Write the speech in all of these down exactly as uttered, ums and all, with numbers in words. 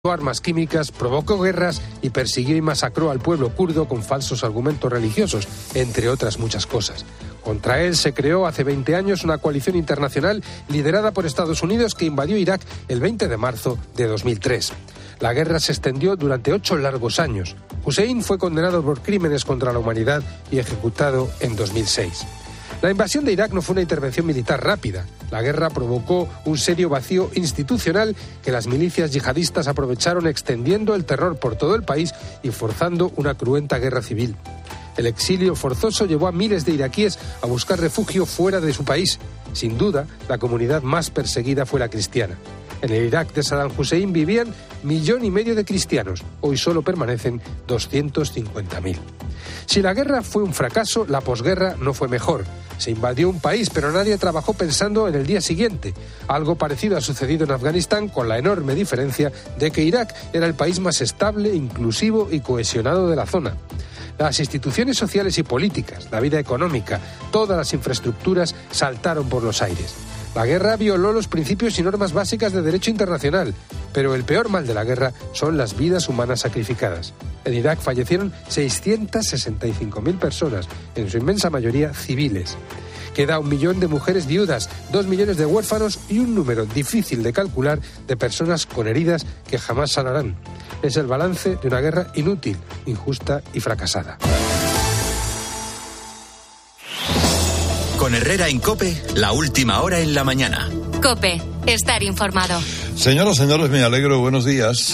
armas químicas, provocó guerras y persiguió y masacró al pueblo kurdo con falsos argumentos religiosos, entre otras muchas cosas. Contra él se creó hace veinte años una coalición internacional liderada por Estados Unidos que invadió Irak el veinte de marzo de dos mil tres. La guerra se extendió durante ocho largos años. Hussein fue condenado por crímenes contra la humanidad y ejecutado en dos mil seis. La invasión de Irak no fue una intervención militar rápida. La guerra provocó un serio vacío institucional que las milicias yihadistas aprovecharon extendiendo el terror por todo el país y forzando una cruenta guerra civil. El exilio forzoso llevó a miles de iraquíes a buscar refugio fuera de su país. Sin duda, la comunidad más perseguida fue la cristiana. En el Irak de Saddam Hussein vivían millón y medio de cristianos. Hoy solo permanecen doscientos cincuenta mil. Si la guerra fue un fracaso, la posguerra no fue mejor. Se invadió un país, pero nadie trabajó pensando en el día siguiente. Algo parecido ha sucedido en Afganistán, con la enorme diferencia de que Irak era el país más estable, inclusivo y cohesionado de la zona. Las instituciones sociales y políticas, la vida económica, todas las infraestructuras saltaron por los aires. La guerra violó los principios y normas básicas de derecho internacional, pero el peor mal de la guerra son las vidas humanas sacrificadas. En Irak fallecieron seiscientas sesenta y cinco mil personas, en su inmensa mayoría civiles. Queda un millón de mujeres viudas, dos millones de huérfanos y un número difícil de calcular de personas con heridas que jamás sanarán. Es el balance de una guerra inútil, injusta y fracasada. Con Herrera en COPE, la última hora en la mañana. COPE, estar informado. Señoras, señores, me alegro, buenos días.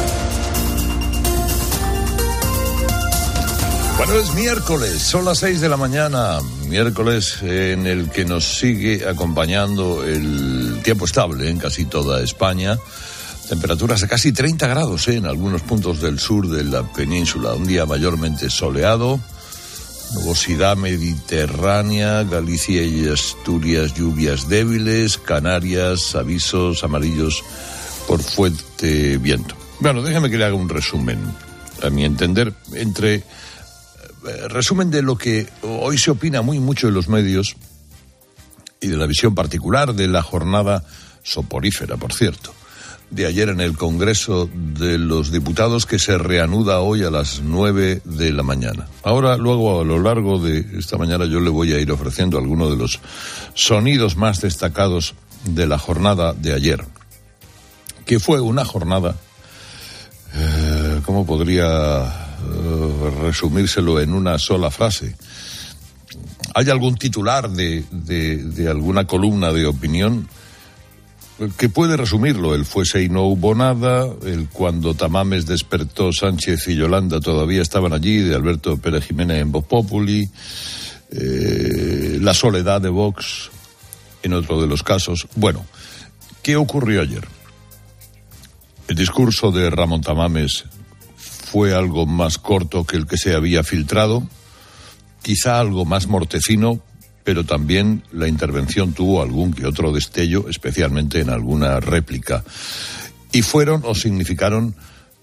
Bueno, es miércoles, son las seis de la mañana, miércoles en el que nos sigue acompañando el tiempo estable en casi toda España. Temperaturas de casi treinta grados ¿eh? en algunos puntos del sur de la península, un día mayormente soleado. Nubosidad mediterránea, Galicia y Asturias lluvias débiles, Canarias avisos amarillos por fuerte viento. Bueno, déjame que le haga un resumen, a mi entender, entre eh, resumen de lo que hoy se opina muy mucho en los medios y de la visión particular de la jornada soporífera, por cierto, de ayer en el Congreso de los Diputados, que se reanuda hoy a las nueve de la mañana. Ahora, luego, a lo largo de esta mañana, yo le voy a ir ofreciendo algunos de los sonidos más destacados de la jornada de ayer, que fue una jornada, eh, ¿cómo podría eh, resumírselo en una sola frase? ¿Hay algún titular de, de, de alguna columna de opinión que puede resumirlo? El fuese y no hubo nada, el cuando Tamames despertó, Sánchez y Yolanda todavía estaban allí, de Alberto Pérez Jiménez en Vox Populi, eh, la soledad de Vox en otro de los casos. Bueno, ¿qué ocurrió ayer? El discurso de Ramón Tamames fue algo más corto que el que se había filtrado, quizá algo más mortecino, pero también la intervención tuvo algún que otro destello, especialmente en alguna réplica. Y fueron o significaron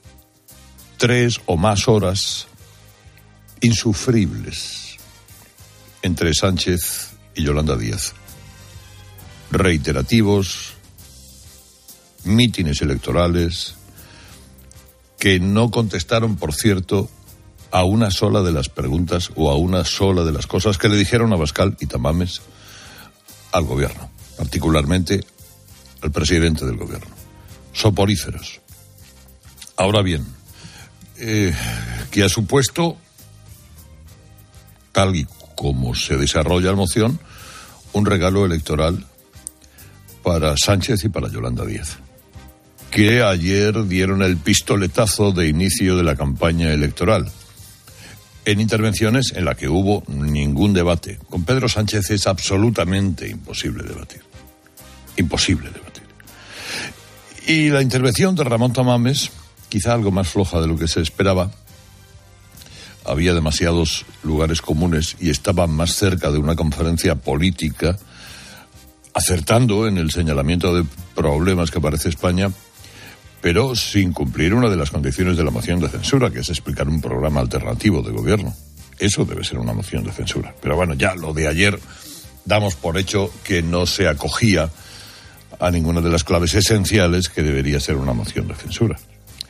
tres o más horas insufribles entre Sánchez y Yolanda Díaz. Reiterativos, mítines electorales, que no contestaron, por cierto, a una sola de las preguntas o a una sola de las cosas que le dijeron a Abascal y Tamames al gobierno, particularmente al presidente del gobierno. Soporíferos. Ahora bien, eh, que ha supuesto, tal y como se desarrolla la moción, un regalo electoral para Sánchez y para Yolanda Díaz, que ayer dieron el pistoletazo de inicio de la campaña electoral, en intervenciones en las que hubo ningún debate. Con Pedro Sánchez es absolutamente imposible debatir. Imposible debatir. Y la intervención de Ramón Tamames, quizá algo más floja de lo que se esperaba. Había demasiados lugares comunes y estaba más cerca de una conferencia política, acertando en el señalamiento de problemas que padece España, pero sin cumplir una de las condiciones de la moción de censura, que es explicar un programa alternativo de gobierno. Eso debe ser una moción de censura. Pero bueno, ya lo de ayer damos por hecho que no se acogía a ninguna de las claves esenciales que debería ser una moción de censura.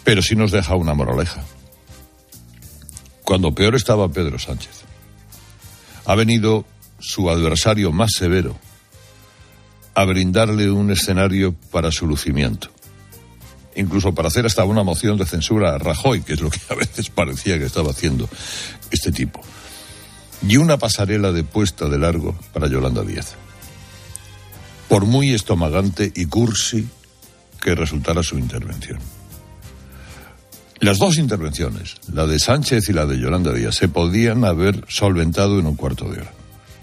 Pero sí nos deja una moraleja. Cuando peor estaba Pedro Sánchez, ha venido su adversario más severo a brindarle un escenario para su lucimiento. Incluso para hacer hasta una moción de censura a Rajoy, que es lo que a veces parecía que estaba haciendo este tipo. Y una pasarela de puesta de largo para Yolanda Díaz. Por muy estomagante y cursi que resultara su intervención. Las dos intervenciones, la de Sánchez y la de Yolanda Díaz, se podían haber solventado en un cuarto de hora.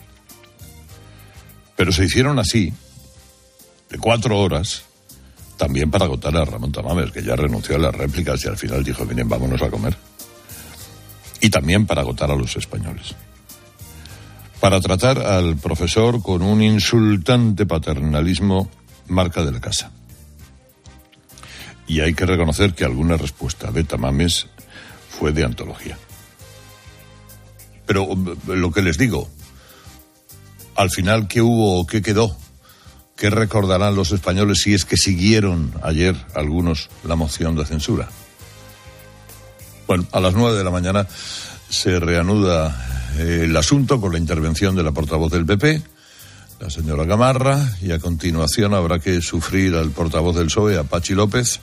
Pero se hicieron así, de cuatro horas, también para agotar a Ramón Tamames, que ya renunció a las réplicas y al final dijo, miren, vámonos a comer. Y también para agotar a los españoles. Para tratar al profesor con un insultante paternalismo marca de la casa. Y hay que reconocer que alguna respuesta de Tamames fue de antología. Pero lo que les digo, al final, ¿qué hubo o qué quedó? ¿Qué recordarán los españoles si es que siguieron ayer algunos la moción de censura? Bueno, a las nueve de la mañana se reanuda el asunto con la intervención de la portavoz del P P, la señora Gamarra, y a continuación habrá que sufrir al portavoz del P S O E, a Pachi López.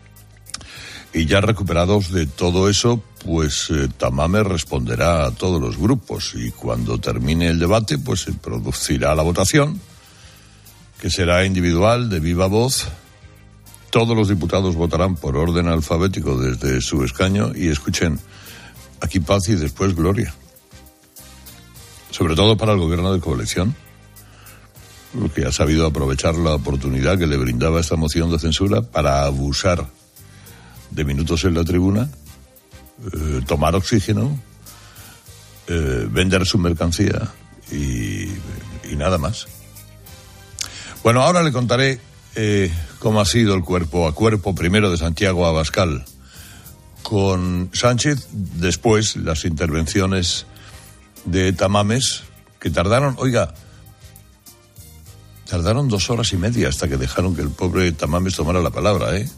Y ya recuperados de todo eso, pues eh, Tamames responderá a todos los grupos y cuando termine el debate, pues se producirá la votación, que será individual, de viva voz. Todos los diputados votarán por orden alfabético desde su escaño y escuchen, aquí paz y después gloria. Sobre todo para el gobierno de coalición, que ha sabido aprovechar la oportunidad que le brindaba esta moción de censura para abusar de minutos en la tribuna, eh, tomar oxígeno, eh, vender su mercancía y, y nada más. Bueno, ahora le contaré eh, cómo ha sido el cuerpo a cuerpo, primero de Santiago Abascal con Sánchez, después las intervenciones de Tamames, que tardaron, oiga, tardaron dos horas y media hasta que dejaron que el pobre Tamames tomara la palabra, ¿eh?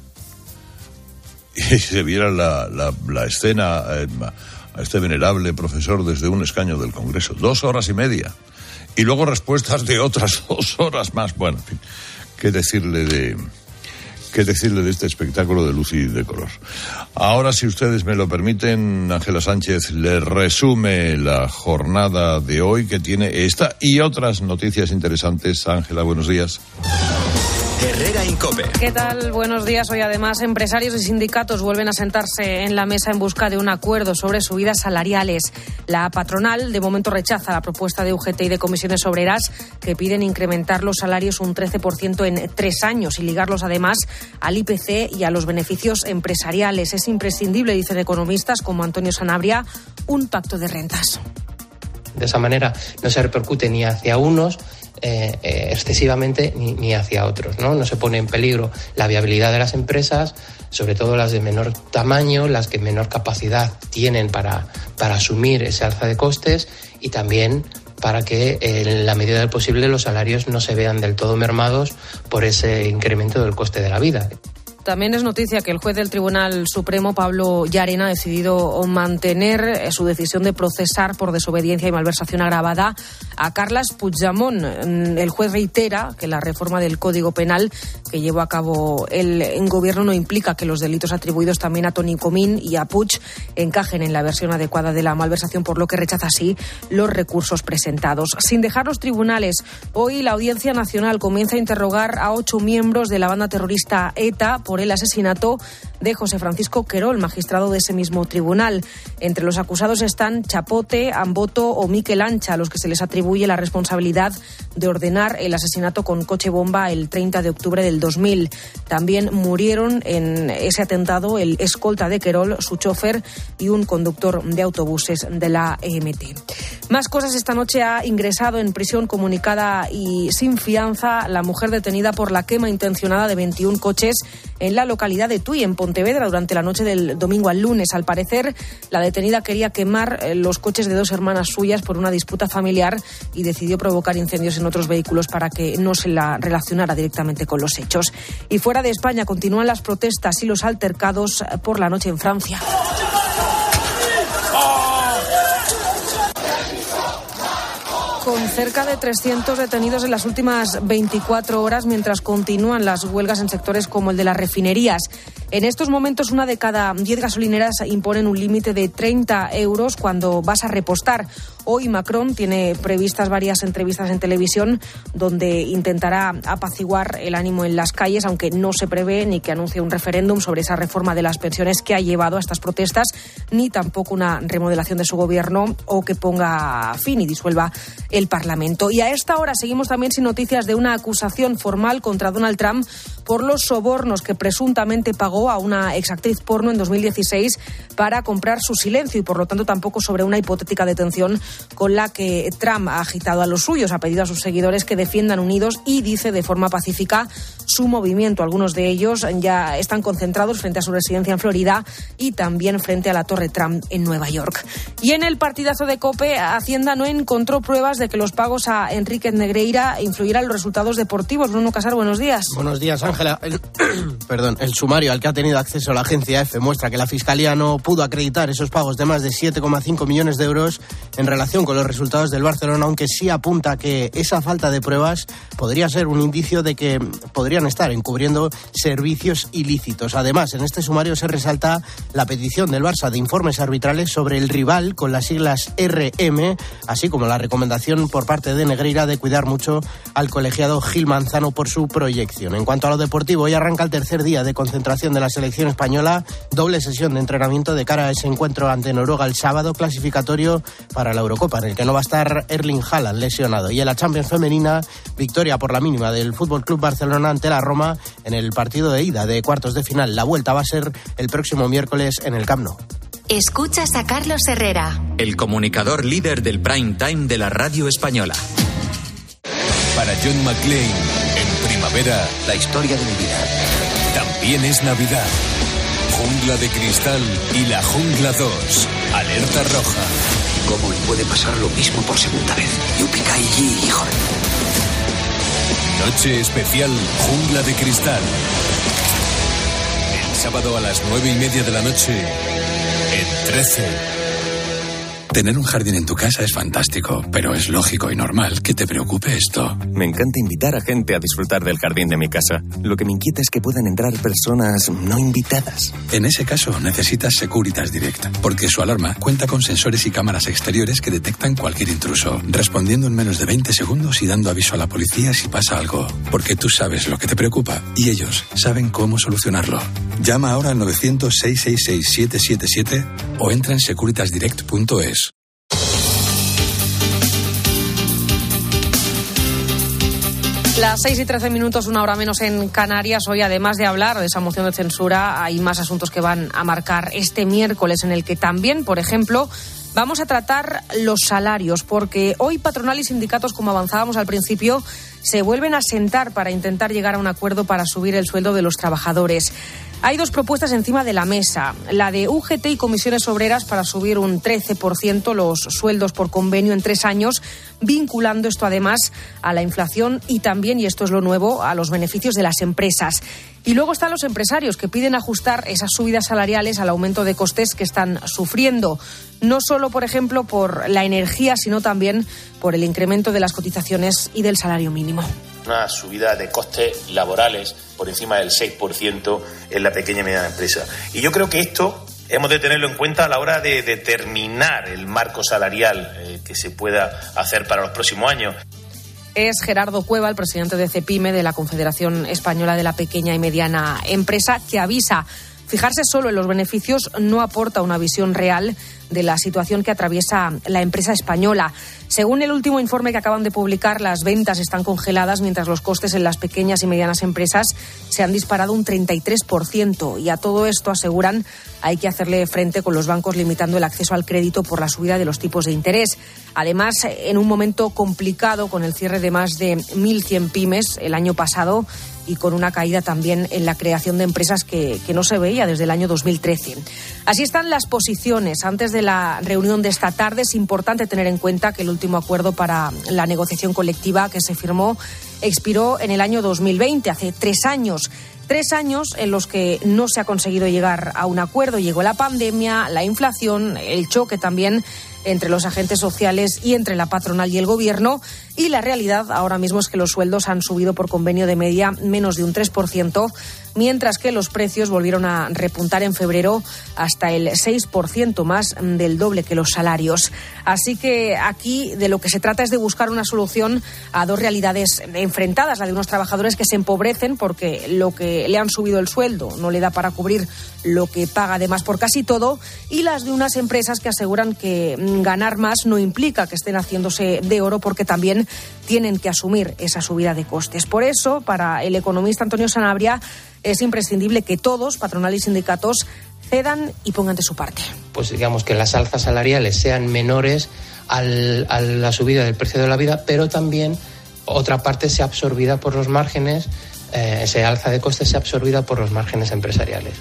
Y se viera la, la, la escena eh, a este venerable profesor desde un escaño del Congreso. Dos horas y media. Y luego respuestas de otras dos horas más. Bueno, en fin, qué decirle de, qué decirle de este espectáculo de luz y de color. Ahora, si ustedes me lo permiten, Ángela Sánchez le resume la jornada de hoy, que tiene esta y otras noticias interesantes. Ángela, buenos días. Herrera Incope. ¿Qué tal? Buenos días. Hoy además empresarios y sindicatos vuelven a sentarse en la mesa en busca de un acuerdo sobre subidas salariales. La patronal de momento rechaza la propuesta de U G T y de Comisiones Obreras, que piden incrementar los salarios un trece por ciento en tres años y ligarlos además al I P C y a los beneficios empresariales. Es imprescindible, dicen economistas como Antonio Sanabria, un pacto de rentas. De esa manera no se repercute ni hacia unos Eh, eh, excesivamente ni, ni hacia otros, ¿no? No se pone en peligro la viabilidad de las empresas, sobre todo las de menor tamaño, las que menor capacidad tienen para, para asumir ese alza de costes y también para que en la medida del posible los salarios no se vean del todo mermados por ese incremento del coste de la vida. También es noticia que el juez del Tribunal Supremo, Pablo Llarena, ha decidido mantener su decisión de procesar por desobediencia y malversación agravada a Carles Puigdemont. El juez reitera que la reforma del Código Penal que llevó a cabo el gobierno no implica que los delitos atribuidos también a Toni Comín y a Puig encajen en la versión adecuada de la malversación, por lo que rechaza así los recursos presentados. Sin dejar los tribunales, hoy la Audiencia Nacional comienza a interrogar a ocho miembros de la banda terrorista ETA por el asesinato de José Francisco Querol, magistrado de ese mismo tribunal. Entre los acusados están Chapote, Amboto o Miquel Ancha, a los que se les atribuye la responsabilidad de ordenar el asesinato con coche bomba el treinta de octubre del dos mil. También murieron en ese atentado el escolta de Querol, su chofer y un conductor de autobuses de la E M T. Más cosas. Esta noche ha ingresado en prisión comunicada y sin fianza la mujer detenida por la quema intencionada de veintiún coches en la localidad de Tui, en Pontevedra, durante la noche del domingo al lunes. Al parecer, la detenida quería quemar los coches de dos hermanas suyas por una disputa familiar y decidió provocar incendios en en otros vehículos para que no se la relacionara directamente con los hechos. Y fuera de España continúan las protestas y los altercados por la noche en Francia. Con cerca de trescientos detenidos en las últimas veinticuatro horas, mientras continúan las huelgas en sectores como el de las refinerías. En estos momentos, una de cada diez gasolineras imponen un límite de treinta euros cuando vas a repostar. Hoy Macron tiene previstas varias entrevistas en televisión donde intentará apaciguar el ánimo en las calles, aunque no se prevé ni que anuncie un referéndum sobre esa reforma de las pensiones que ha llevado a estas protestas, ni tampoco una remodelación de su gobierno o que ponga fin y disuelva el Parlamento. Y a esta hora seguimos también sin noticias de una acusación formal contra Donald Trump por los sobornos que presuntamente pagó a una exactriz porno en dos mil dieciséis para comprar su silencio y por lo tanto tampoco sobre una hipotética detención con la que Trump ha agitado a los suyos. Ha pedido a sus seguidores que defiendan unidos y dice de forma pacífica su movimiento. Algunos de ellos ya están concentrados frente a su residencia en Florida y también frente a la Torre Trump en Nueva York. Y en el partidazo de COPE, Hacienda no encontró pruebas de que los pagos a Enríquez Negreira influyeran en los resultados deportivos. Bruno Casar, buenos días. Buenos días, Ángela. El, perdón, el sumario al que ha tenido acceso la agencia EFE muestra que la Fiscalía no pudo acreditar esos pagos de más de siete coma cinco millones de euros en relación con los resultados del Barcelona, aunque sí apunta que esa falta de pruebas podría ser un indicio de que podrían estar encubriendo servicios ilícitos. Además, en este sumario se resalta la petición del Barça de informes arbitrales sobre el rival con las siglas R M, así como la recomendación por parte de Negreira de cuidar mucho al colegiado Gil Manzano por su proyección. En cuanto a lo deportivo, hoy arranca el tercer día de concentración de la selección española, doble sesión de entrenamiento de cara a ese encuentro ante Noruega el sábado, clasificatorio para la Eurocopa, en el que no va a estar Erling Haaland lesionado. Y en la Champions femenina, victoria por la mínima del F C Barcelona ante la Roma en el partido de ida de cuartos de final. La vuelta va a ser el próximo miércoles en el Camp Nou. Escuchas a Carlos Herrera, el comunicador líder del prime time de la radio española. Para John McClane, en primavera, la historia de mi vida. También es Navidad. Jungla de Cristal y La Jungla dos. Alerta roja. ¿Cómo le puede pasar lo mismo por segunda vez? Yupikai, hijo. Noche especial Jungla de Cristal. El sábado a las nueve y media de la noche en trece. Tener un jardín en tu casa es fantástico, pero es lógico y normal que te preocupe esto. Me encanta invitar a gente a disfrutar del jardín de mi casa. Lo que me inquieta es que puedan entrar personas no invitadas. En ese caso, necesitas Securitas Direct, porque su alarma cuenta con sensores y cámaras exteriores que detectan cualquier intruso, respondiendo en menos de veinte segundos y dando aviso a la policía si pasa algo. Porque tú sabes lo que te preocupa y ellos saben cómo solucionarlo. Llama ahora al novecientos, seiscientos sesenta y seis, siete siete siete o entra en securitas direct punto es. Las seis y trece minutos, una hora menos en Canarias. Hoy, además de hablar de esa moción de censura, hay más asuntos que van a marcar este miércoles, en el que también, por ejemplo, vamos a tratar los salarios, porque hoy patronal y sindicatos, como avanzábamos al principio, se vuelven a sentar para intentar llegar a un acuerdo para subir el sueldo de los trabajadores. Hay dos propuestas encima de la mesa, la de U G T y comisiones obreras para subir un trece por ciento los sueldos por convenio en tres años, vinculando esto además a la inflación y también, y esto es lo nuevo, a los beneficios de las empresas. Y luego están los empresarios, que piden ajustar esas subidas salariales al aumento de costes que están sufriendo, no solo, por ejemplo, por la energía, sino también por el incremento de las cotizaciones y del salario mínimo. Una subida de costes laborales por encima del seis por ciento en la pequeña y mediana empresa. Y yo creo que esto hemos de tenerlo en cuenta a la hora de determinar el marco salarial eh, que se pueda hacer para los próximos años. Es Gerardo Cueva, el presidente de CEPIME, de la Confederación Española de la Pequeña y Mediana Empresa, que avisa: fijarse solo en los beneficios no aporta una visión real de la situación que atraviesa la empresa española. Según el último informe que acaban de publicar, las ventas están congeladas mientras los costes en las pequeñas y medianas empresas se han disparado un treinta y tres por ciento. Y a todo esto, aseguran, hay que hacerle frente con los bancos limitando el acceso al crédito por la subida de los tipos de interés. Además, en un momento complicado, con el cierre de más de mil cien pymes el año pasado y con una caída también en la creación de empresas que, que no se veía desde el año dos mil trece. Así están las posiciones. Antes de la reunión de esta tarde es importante tener en cuenta que el último acuerdo para la negociación colectiva que se firmó expiró en el año dos mil veinte, hace tres años. Tres años en los que no se ha conseguido llegar a un acuerdo. Llegó la pandemia, la inflación, el choque también entre los agentes sociales y entre la patronal y el gobierno. Y la realidad ahora mismo es que los sueldos han subido por convenio de media menos de un tres por ciento, mientras que los precios volvieron a repuntar en febrero hasta el seis por ciento, más del doble que los salarios. Así que aquí de lo que se trata es de buscar una solución a dos realidades enfrentadas, la de unos trabajadores que se empobrecen porque lo que le han subido el sueldo no le da para cubrir lo que paga además por casi todo, y las de unas empresas que aseguran que ganar más no implica que estén haciéndose de oro, porque también tienen que asumir esa subida de costes. Por eso, para el economista Antonio Sanabria, es imprescindible que todos, patronal y sindicatos, cedan y pongan de su parte. Pues digamos que las alzas salariales sean menores al, a la subida del precio de la vida, pero también otra parte sea absorbida por los márgenes, eh, ese alza de costes sea absorbida por los márgenes empresariales.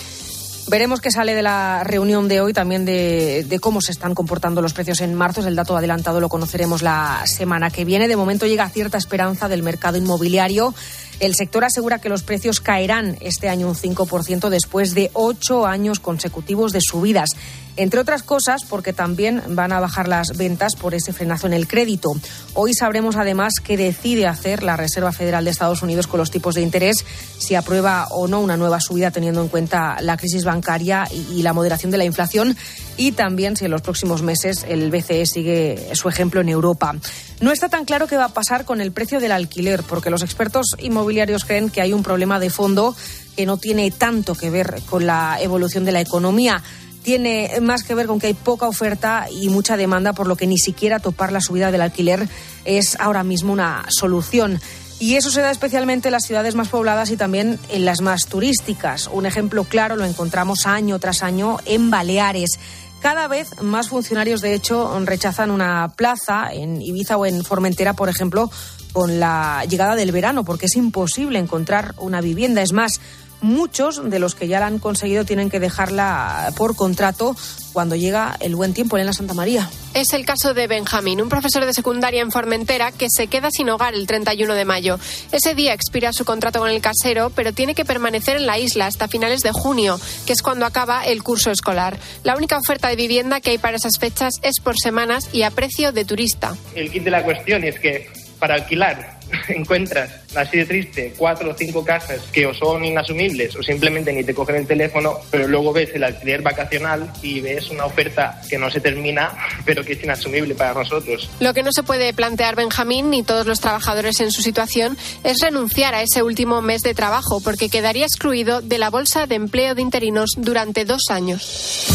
Veremos qué sale de la reunión de hoy, también de, de cómo se están comportando los precios en marzo. El dato adelantado lo conoceremos la semana que viene. De momento llega cierta esperanza del mercado inmobiliario. El sector asegura que los precios caerán este año un cinco por ciento después de ocho años consecutivos de subidas. Entre otras cosas, porque también van a bajar las ventas por ese frenazo en el crédito. Hoy sabremos además qué decide hacer la Reserva Federal de Estados Unidos con los tipos de interés, si aprueba o no una nueva subida teniendo en cuenta la crisis bancaria y la moderación de la inflación, y también si en los próximos meses el B C E sigue su ejemplo en Europa. No está tan claro qué va a pasar con el precio del alquiler, porque los expertos inmobiliarios creen que hay un problema de fondo que no tiene tanto que ver con la evolución de la economía. Tiene más que ver con que hay poca oferta y mucha demanda, por lo que ni siquiera topar la subida del alquiler es ahora mismo una solución. Y eso se da especialmente en las ciudades más pobladas y también en las más turísticas. Un ejemplo claro lo encontramos año tras año en Baleares. Cada vez más funcionarios, de hecho, rechazan una plaza en Ibiza o en Formentera, por ejemplo, con la llegada del verano, porque es imposible encontrar una vivienda. Es más, muchos de los que ya la han conseguido tienen que dejarla por contrato cuando llega el buen tiempo. Elena Santamaría. Es el caso de Benjamín, un profesor de secundaria en Formentera que se queda sin hogar el treinta y uno de mayo. Ese día expira su contrato con el casero, pero tiene que permanecer en la isla hasta finales de junio, que es cuando acaba el curso escolar. La única oferta de vivienda que hay para esas fechas es por semanas y a precio de turista. El kit de la cuestión es que para alquilar encuentras, así de triste, cuatro o cinco casas que o son inasumibles o simplemente ni te cogen el teléfono, pero luego ves el alquiler vacacional y ves una oferta que no se termina, pero que es inasumible para nosotros. Lo que no se puede plantear Benjamín ni todos los trabajadores en su situación es renunciar a ese último mes de trabajo, porque quedaría excluido de la bolsa de empleo de interinos durante dos años.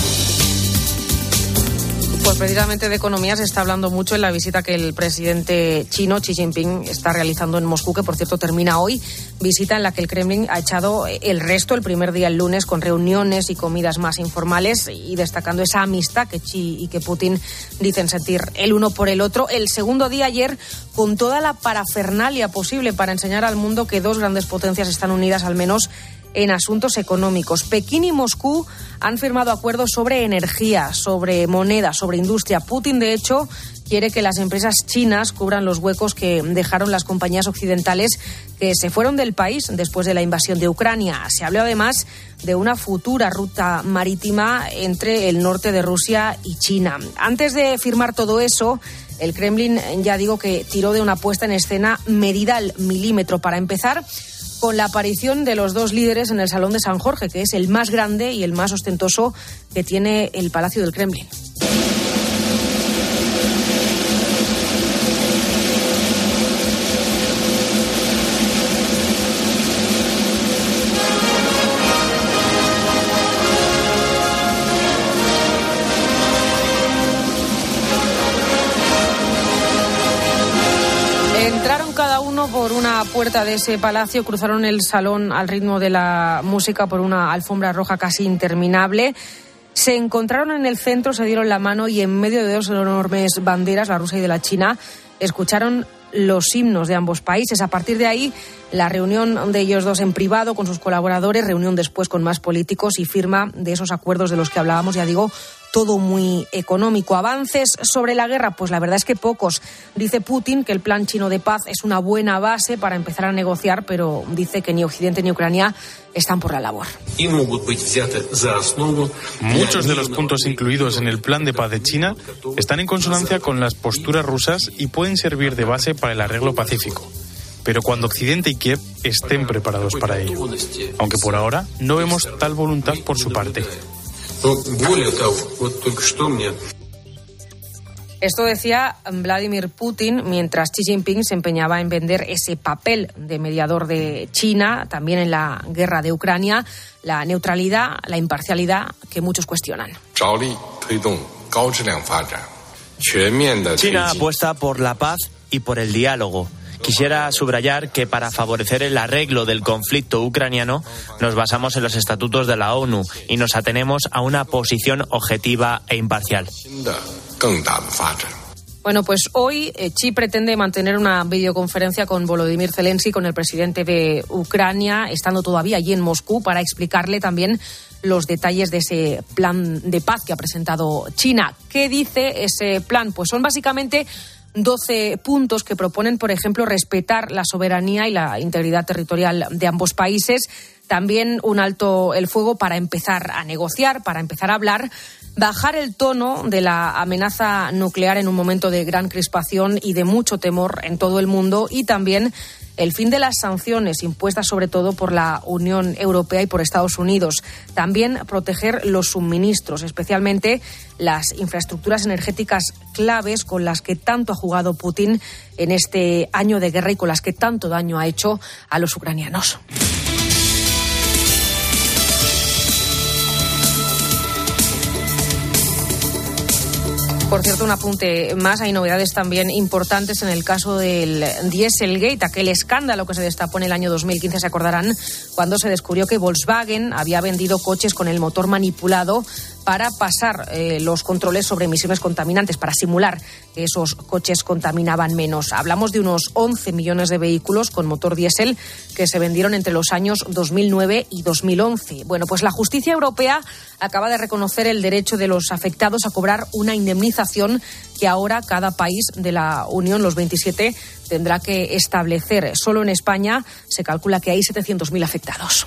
Pues precisamente de economía se está hablando mucho en la visita que el presidente chino Xi Jinping está realizando en Moscú, que por cierto termina hoy, visita en la que el Kremlin ha echado el resto el primer día el lunes con reuniones y comidas más informales y destacando esa amistad que Xi y que Putin dicen sentir el uno por el otro. El segundo día ayer con toda la parafernalia posible para enseñar al mundo que dos grandes potencias están unidas al menos en asuntos económicos. Pekín y Moscú han firmado acuerdos sobre energía, sobre moneda, sobre industria. Putin, de hecho, quiere que las empresas chinas cubran los huecos que dejaron las compañías occidentales que se fueron del país después de la invasión de Ucrania. Se habló además de una futura ruta marítima entre el norte de Rusia y China. Antes de firmar todo eso, el Kremlin, ya digo, que tiró de una puesta en escena medida al milímetro. Para empezar, con la aparición de los dos líderes en el Salón de San Jorge, que es el más grande y el más ostentoso que tiene el Palacio del Kremlin. Entraron cada uno por una puerta de ese palacio, cruzaron el salón al ritmo de la música por una alfombra roja casi interminable. Se encontraron en el centro, se dieron la mano y en medio de dos enormes banderas, la rusa y de la china, escucharon los himnos de ambos países. A partir de ahí, la reunión de ellos dos en privado con sus colaboradores, reunión después con más políticos y firma de esos acuerdos de los que hablábamos, ya digo, todo muy económico. ¿Avances sobre la guerra? Pues la verdad es que pocos. Dice Putin que el plan chino de paz es una buena base para empezar a negociar, pero dice que ni Occidente ni Ucrania están por la labor. Muchos de los puntos incluidos en el plan de paz de China están en consonancia con las posturas rusas y pueden servir de base para el arreglo pacífico. Pero cuando Occidente y Kiev estén preparados para ello. Aunque por ahora no vemos tal voluntad por su parte. Esto decía Vladimir Putin mientras Xi Jinping se empeñaba en vender ese papel de mediador de China, también en la guerra de Ucrania, la neutralidad, la imparcialidad que muchos cuestionan. China apuesta por la paz y por el diálogo. Quisiera subrayar que para favorecer el arreglo del conflicto ucraniano nos basamos en los estatutos de la ONU y nos atenemos a una posición objetiva e imparcial. Bueno, pues hoy eh, Xi pretende mantener una videoconferencia con Volodymyr Zelensky, con el presidente de Ucrania, estando todavía allí en Moscú, para explicarle también los detalles de ese plan de paz que ha presentado China. ¿Qué dice ese plan? Pues son básicamente doce puntos que proponen, por ejemplo, respetar la soberanía y la integridad territorial de ambos países, también un alto el fuego para empezar a negociar, para empezar a hablar, bajar el tono de la amenaza nuclear en un momento de gran crispación y de mucho temor en todo el mundo, y también el fin de las sanciones impuestas sobre todo por la Unión Europea y por Estados Unidos. También proteger los suministros, especialmente las infraestructuras energéticas claves con las que tanto ha jugado Putin en este año de guerra y con las que tanto daño ha hecho a los ucranianos. Por cierto, un apunte más, hay novedades también importantes en el caso del Dieselgate, aquel escándalo que se destapó en el año dos mil quince, se acordarán, cuando se descubrió que Volkswagen había vendido coches con el motor manipulado para pasar eh, los controles sobre emisiones contaminantes, para simular que esos coches contaminaban menos. Hablamos de unos once millones de vehículos con motor diésel que se vendieron entre los años dos mil nueve y dos mil once. Bueno, pues la justicia europea acaba de reconocer el derecho de los afectados a cobrar una indemnización que ahora cada país de la Unión, los veintisiete, tendrá que establecer. Solo en España se calcula que hay setecientos mil afectados.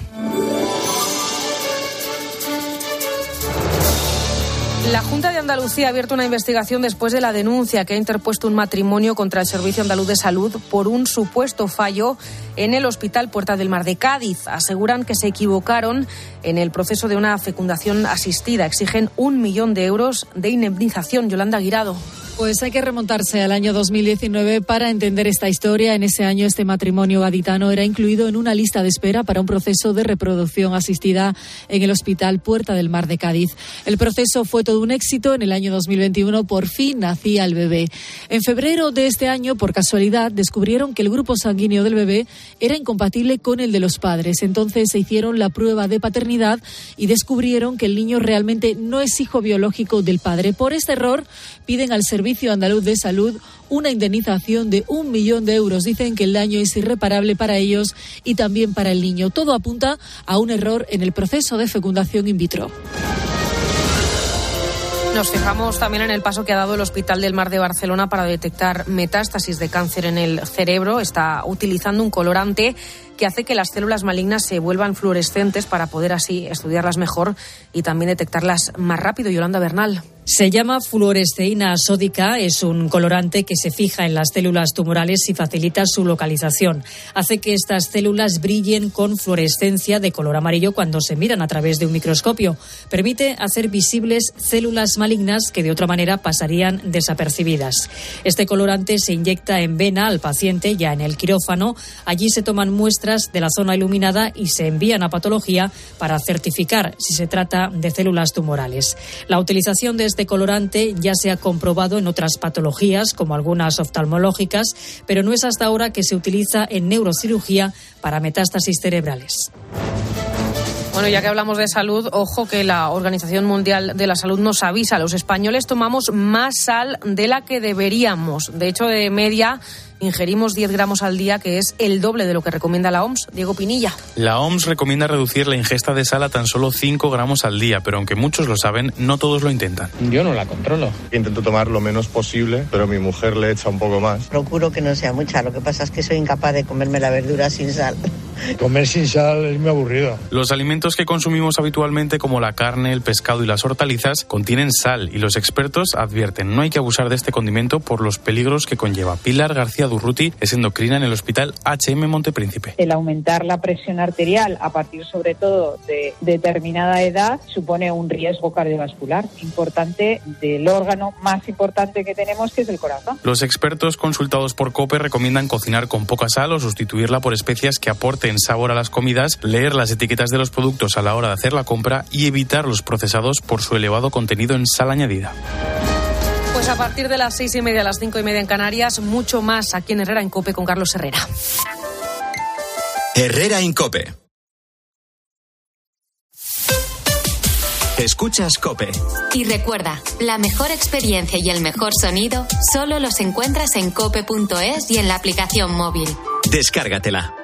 La Junta de Andalucía ha abierto una investigación después de la denuncia que ha interpuesto un matrimonio contra el Servicio Andaluz de Salud por un supuesto fallo en el Hospital Puerta del Mar de Cádiz. Aseguran que se equivocaron en el proceso de una fecundación asistida. Exigen un millón de euros de indemnización. Yolanda Guirado. Pues hay que remontarse al año dos mil diecinueve para entender esta historia. En ese año este matrimonio gaditano era incluido en una lista de espera para un proceso de reproducción asistida en el Hospital Puerta del Mar de Cádiz. El proceso fue todo un éxito. En el año dos mil veintiuno por fin nacía el bebé. En febrero de este año, por casualidad, descubrieron que el grupo sanguíneo del bebé era incompatible con el de los padres. Entonces se hicieron la prueba de paternidad y descubrieron que el niño realmente no es hijo biológico del padre. Por este error piden al Servicio Andaluz de Salud una indemnización de un millón de euros. Dicen que el daño es irreparable para ellos y también para el niño. Todo apunta a un error en el proceso de fecundación in vitro. Nos fijamos también en el paso que ha dado el Hospital del Mar de Barcelona para detectar metástasis de cáncer en el cerebro. Está utilizando un colorante que hace que las células malignas se vuelvan fluorescentes para poder así estudiarlas mejor y también detectarlas más rápido. Yolanda Bernal. Se llama fluoresceína sódica, es un colorante que se fija en las células tumorales y facilita su localización. Hace que estas células brillen con fluorescencia de color amarillo cuando se miran a través de un microscopio. Permite hacer visibles células malignas que de otra manera pasarían desapercibidas. Este colorante se inyecta en vena al paciente ya en el quirófano. Allí se toman muestras de la zona iluminada y se envían a patología para certificar si se trata de células tumorales. La utilización de este colorante ya se ha comprobado en otras patologías, como algunas oftalmológicas, pero no es hasta ahora que se utiliza en neurocirugía para metástasis cerebrales. Bueno, ya que hablamos de salud, ojo que la Organización Mundial de la Salud nos avisa. Los españoles tomamos más sal de la que deberíamos. De hecho, de media ingerimos diez gramos al día, que es el doble de lo que recomienda la O M S. Diego Pinilla. La O M S recomienda reducir la ingesta de sal a tan solo cinco gramos al día, pero aunque muchos lo saben, no todos lo intentan. Yo no la controlo. Intento tomar lo menos posible, pero mi mujer le echa un poco más. Procuro que no sea mucha, lo que pasa es que soy incapaz de comerme la verdura sin sal. Comer sin sal es muy aburrido. Los alimentos que consumimos habitualmente, como la carne, el pescado y las hortalizas, contienen sal y los expertos advierten: no hay que abusar de este condimento por los peligros que conlleva. Pilar García Durruti es endocrina en el Hospital H M Montepríncipe. El aumentar la presión arterial a partir sobre todo de determinada edad supone un riesgo cardiovascular importante del órgano más importante que tenemos, que es el corazón. Los expertos consultados por COPE recomiendan cocinar con poca sal o sustituirla por especias que aporten sabor a las comidas, leer las etiquetas de los productos a la hora de hacer la compra y evitar los procesados por su elevado contenido en sal añadida. Pues a partir de las seis y media a las cinco y media en Canarias, mucho más aquí en Herrera en COPE con Carlos Herrera. Herrera en COPE. Escuchas COPE. Y recuerda, la mejor experiencia y el mejor sonido solo los encuentras en cope punto es y en la aplicación móvil. Descárgatela.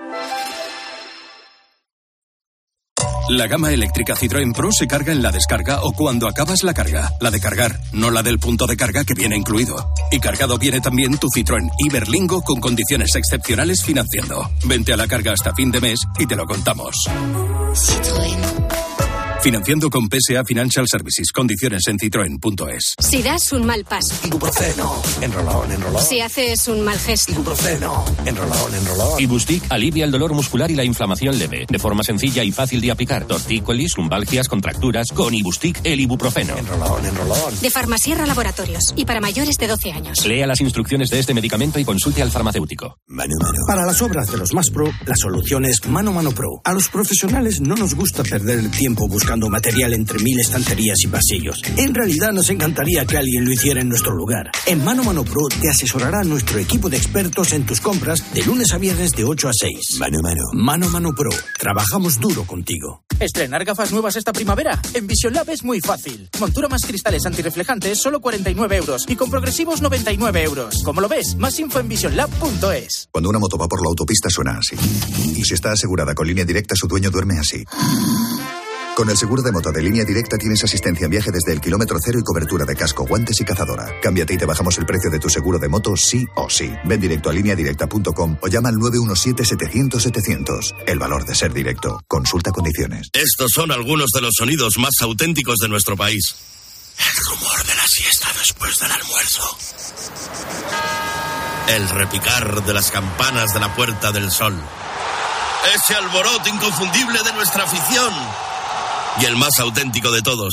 La gama eléctrica Citroën Pro se carga en la descarga o cuando acabas la carga. La de cargar, no la del punto de carga que viene incluido. Y cargado viene también tu Citroën Iberlingo con condiciones excepcionales financiando. Vente a la carga hasta fin de mes y te lo contamos. Citroën. Financiando con P S A Financial Services. Condiciones en citroen punto es. Si das un mal paso. Ibuprofeno. Enrolón, enrolón. Si haces un mal gesto. Ibuprofeno. Enrolón, enrolón. Ibustic alivia el dolor muscular y la inflamación leve. De forma sencilla y fácil de aplicar. Tortícolis, lumbalgias, contracturas. Con Ibustic, el ibuprofeno. Enrolón, enrolón. De Farmasierra Laboratorios. Y para mayores de doce años. Lea las instrucciones de este medicamento y consulte al farmacéutico. Mano Mano. Para las obras de los más pro, la solución es Mano Mano Pro. A los profesionales no nos gusta perder el tiempo buscando buscando material entre mil estanterías y pasillos. En realidad nos encantaría que alguien lo hiciera en nuestro lugar. En Mano Mano Pro te asesorará nuestro equipo de expertos en tus compras de lunes a viernes de ocho a seis. Mano Mano. Mano Mano Pro. Trabajamos duro contigo. ¿Estrenar gafas nuevas esta primavera? En Vision Lab es muy fácil. Montura más cristales antirreflejantes, solo cuarenta y nueve euros. Y con progresivos, noventa y nueve euros. ¿Cómo lo ves? Más info en vision lab punto es. Cuando una moto va por la autopista suena así. Y si está asegurada con Línea Directa, su dueño duerme así. Con el seguro de moto de Línea Directa tienes asistencia en viaje desde el kilómetro cero y cobertura de casco, guantes y cazadora. Cámbiate y te bajamos el precio de tu seguro de moto sí o sí. Ven directo a línea directa punto com o llama al nueve uno siete, setecientos, setecientos. El valor de ser directo. Consulta condiciones. Estos son algunos de los sonidos más auténticos de nuestro país. El rumor de la siesta después del almuerzo. El repicar de las campanas de la Puerta del Sol. Ese alboroto inconfundible de nuestra afición. Y el más auténtico de todos.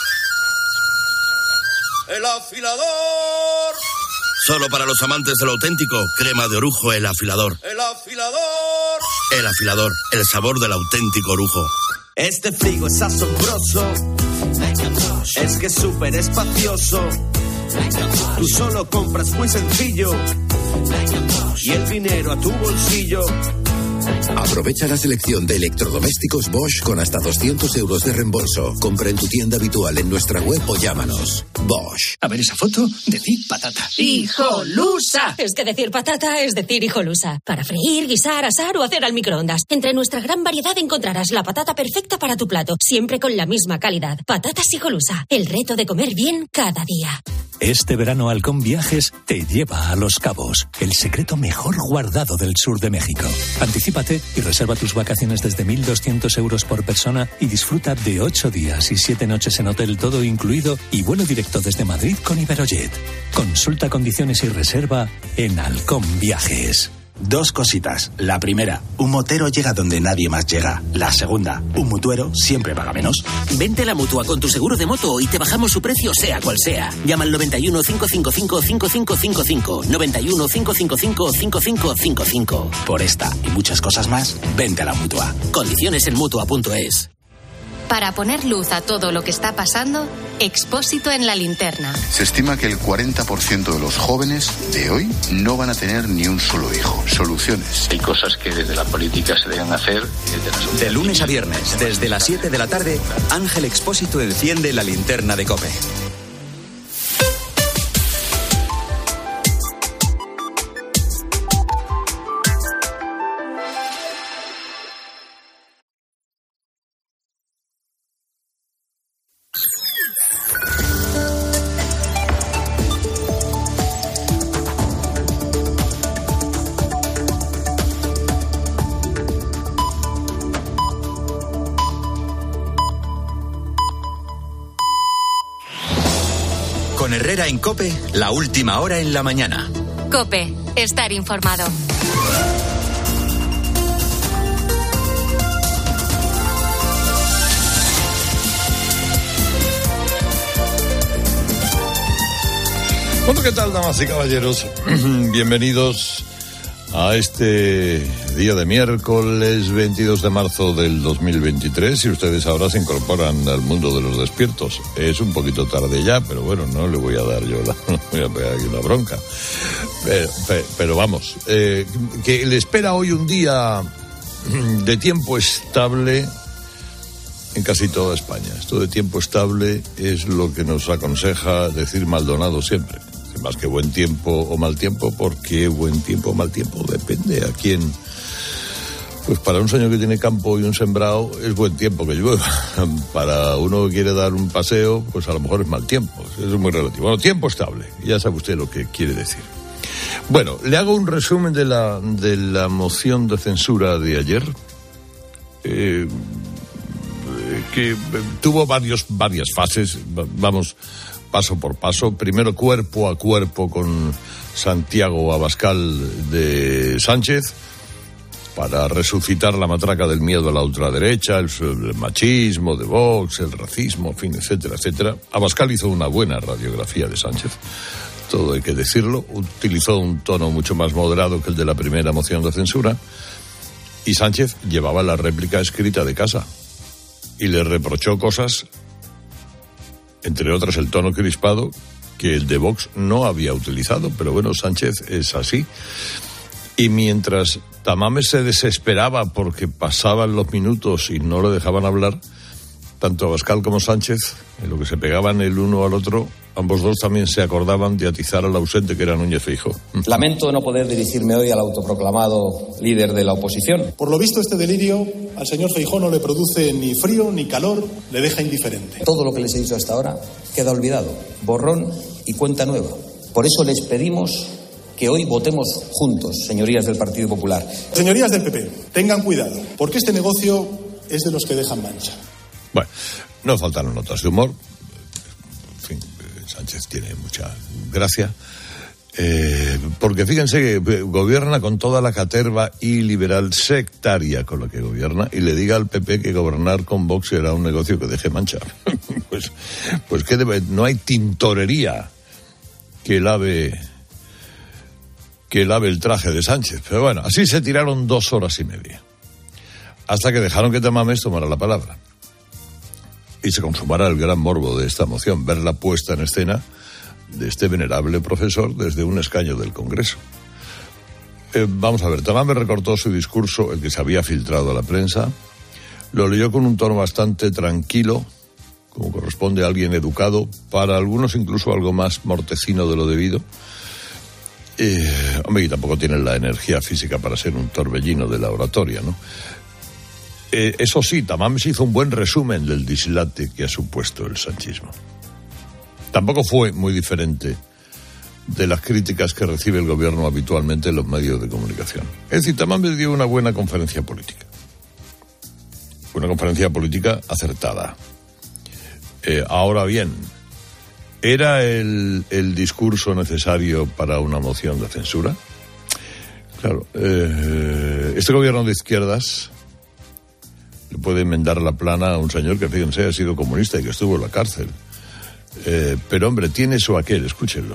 ¡El afilador! Solo para los amantes de lo auténtico, crema de orujo El Afilador. ¡El afilador! El Afilador, el sabor del auténtico orujo. Este frigo es asombroso. Es que es súper espacioso. Tú solo compras muy sencillo. Y el dinero a tu bolsillo. Aprovecha la selección de electrodomésticos Bosch con hasta doscientos euros de reembolso. Compra en tu tienda habitual en nuestra web o llámanos. Bosch. A ver esa foto, decid patata. ¡Hijolusa! Es que decir patata es decir hijolusa. Para freír, guisar, asar o hacer al microondas. Entre nuestra gran variedad encontrarás la patata perfecta para tu plato, siempre con la misma calidad. Patatas Hijolusa. El reto de comer bien cada día. Este verano Halcón Viajes te lleva a Los Cabos, el secreto mejor guardado del sur de México. Anticípate y reserva tus vacaciones desde mil doscientos euros por persona y disfruta de ocho días y siete noches en hotel todo incluido y vuelo directo desde Madrid con Iberojet. Consulta condiciones y reserva en Halcón Viajes. Dos cositas. La primera, un motero llega donde nadie más llega. La segunda, un mutuero siempre paga menos. Vente a la Mutua con tu seguro de moto y te bajamos su precio sea cual sea. Llama al noventa y uno, cinco cinco cinco, cinco cinco cinco cinco. noventa y uno, cinco cinco cinco, cinco cinco cinco cinco. Por esta y muchas cosas más, vente a la Mutua. Condiciones en mutua punto es. Para poner luz a todo lo que está pasando, Expósito en la linterna. Se estima que el cuarenta por ciento de los jóvenes de hoy no van a tener ni un solo hijo. Soluciones. Hay cosas que desde la política se deben hacer. De, de lunes a viernes, desde las siete de la tarde, Ángel Expósito enciende la linterna de COPE. Con Herrera en COPE, la última hora en la mañana. COPE, estar informado. Bueno, ¿qué tal, damas y caballeros? Bienvenidos a este día de miércoles veintidós de marzo del dos mil veintitrés, y ustedes ahora se incorporan al mundo de los despiertos. Es un poquito tarde ya, pero bueno, no le voy a dar yo la, no voy a pegar aquí una bronca. Pero, pero, pero vamos, eh, que le espera hoy un día de tiempo estable en casi toda España. Esto de tiempo estable es lo que nos aconseja decir Maldonado siempre. Más que buen tiempo o mal tiempo, porque buen tiempo o mal tiempo depende a quién. Pues para un señor que tiene campo y un sembrado es buen tiempo que llueva. Para uno que quiere dar un paseo, pues a lo mejor es mal tiempo. Eso es muy relativo. Bueno, tiempo estable, ya sabe usted lo que quiere decir. Bueno, le hago un resumen de la, de la moción de censura de ayer, eh, que tuvo varios, varias fases, vamos paso por paso. Primero, cuerpo a cuerpo con Santiago Abascal de Sánchez para resucitar la matraca del miedo a la ultraderecha, el, el machismo de Vox, el racismo, en fin, etcétera, etcétera. Abascal hizo una buena radiografía de Sánchez, todo hay que decirlo. Utilizó un tono mucho más moderado que el de la primera moción de censura, y Sánchez llevaba la réplica escrita de casa y le reprochó cosas, entre otras el tono crispado, que el de Vox no había utilizado. Pero bueno, Sánchez es así. Y mientras Tamames se desesperaba porque pasaban los minutos y no le dejaban hablar, tanto Abascal como Sánchez, en lo que se pegaban el uno al otro, ambos dos también se acordaban de atizar al ausente, que era Núñez Feijóo. Lamento no poder dirigirme hoy al autoproclamado líder de la oposición. Por lo visto, este delirio al señor Feijóo no le produce ni frío ni calor, le deja indiferente. Todo lo que les he dicho hasta ahora queda olvidado, borrón y cuenta nueva. Por eso les pedimos que hoy votemos juntos, señorías del Partido Popular. Señorías del P P, tengan cuidado, porque este negocio es de los que dejan mancha. Bueno, no faltaron notas de humor. En fin, Sánchez tiene mucha gracia. Eh, porque fíjense que gobierna con toda la caterva iliberal sectaria con la que gobierna, y le diga al P P que gobernar con Vox será un negocio que deje mancha. pues pues que debe, no hay tintorería que lave que lave el traje de Sánchez. Pero bueno, así se tiraron dos horas y media, hasta que dejaron que Tamames tomara la palabra y se consumara el gran morbo de esta moción, ver la puesta en escena de este venerable profesor desde un escaño del Congreso. Eh, vamos a ver, Tamames recortó su discurso, el que se había filtrado a la prensa, lo leyó con un tono bastante tranquilo, como corresponde a alguien educado, para algunos incluso algo más mortecino de lo debido. Eh, hombre, y tampoco tiene la energía física para ser un torbellino de la oratoria, ¿no? Eh, eso sí, Tamames hizo un buen resumen del dislate que ha supuesto el sanchismo. Tampoco fue muy diferente de las críticas que recibe el gobierno habitualmente en los medios de comunicación. Es decir, Tamames dio una buena conferencia política. Una conferencia política acertada. Eh, ahora bien, ¿era el, el discurso necesario para una moción de censura? Claro, eh, este gobierno de izquierdas le puede enmendar la plana a un señor que, fíjense, ha sido comunista y que estuvo en la cárcel. Eh, pero, hombre, tiene eso aquel, escúchenlo.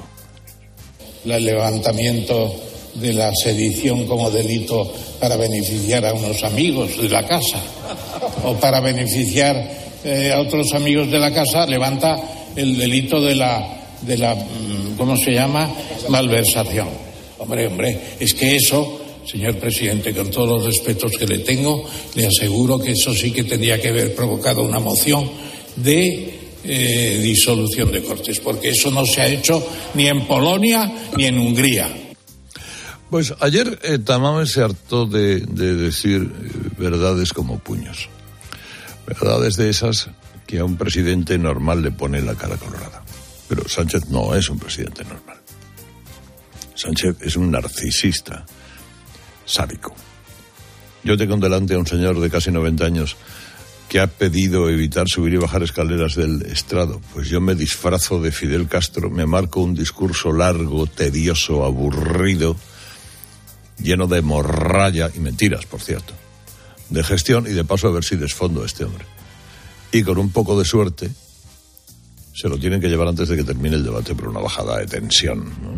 El levantamiento de la sedición como delito para beneficiar a unos amigos de la casa o para beneficiar eh, a otros amigos de la casa, levanta el delito de la, de la ¿cómo se llama? Malversación. Hombre, hombre, es que eso, señor presidente, con todos los respetos que le tengo, le aseguro que eso sí que tendría que haber provocado una moción de eh, disolución de Cortes, porque eso no se ha hecho ni en Polonia ni en Hungría. Pues ayer eh, Tamames se hartó de, de decir eh, verdades como puños. Verdades de esas que a un presidente normal le pone la cara colorada. Pero Sánchez no es un presidente normal. Sánchez es un narcisista sádico. Yo tengo delante a un señor de casi noventa años que ha pedido evitar subir y bajar escaleras del estrado. Pues yo me disfrazo de Fidel Castro, me marco un discurso largo, tedioso, aburrido, lleno de morralla y mentiras, por cierto, de gestión, y de paso a ver si desfondo a este hombre. Y con un poco de suerte se lo tienen que llevar antes de que termine el debate por una bajada de tensión, ¿no?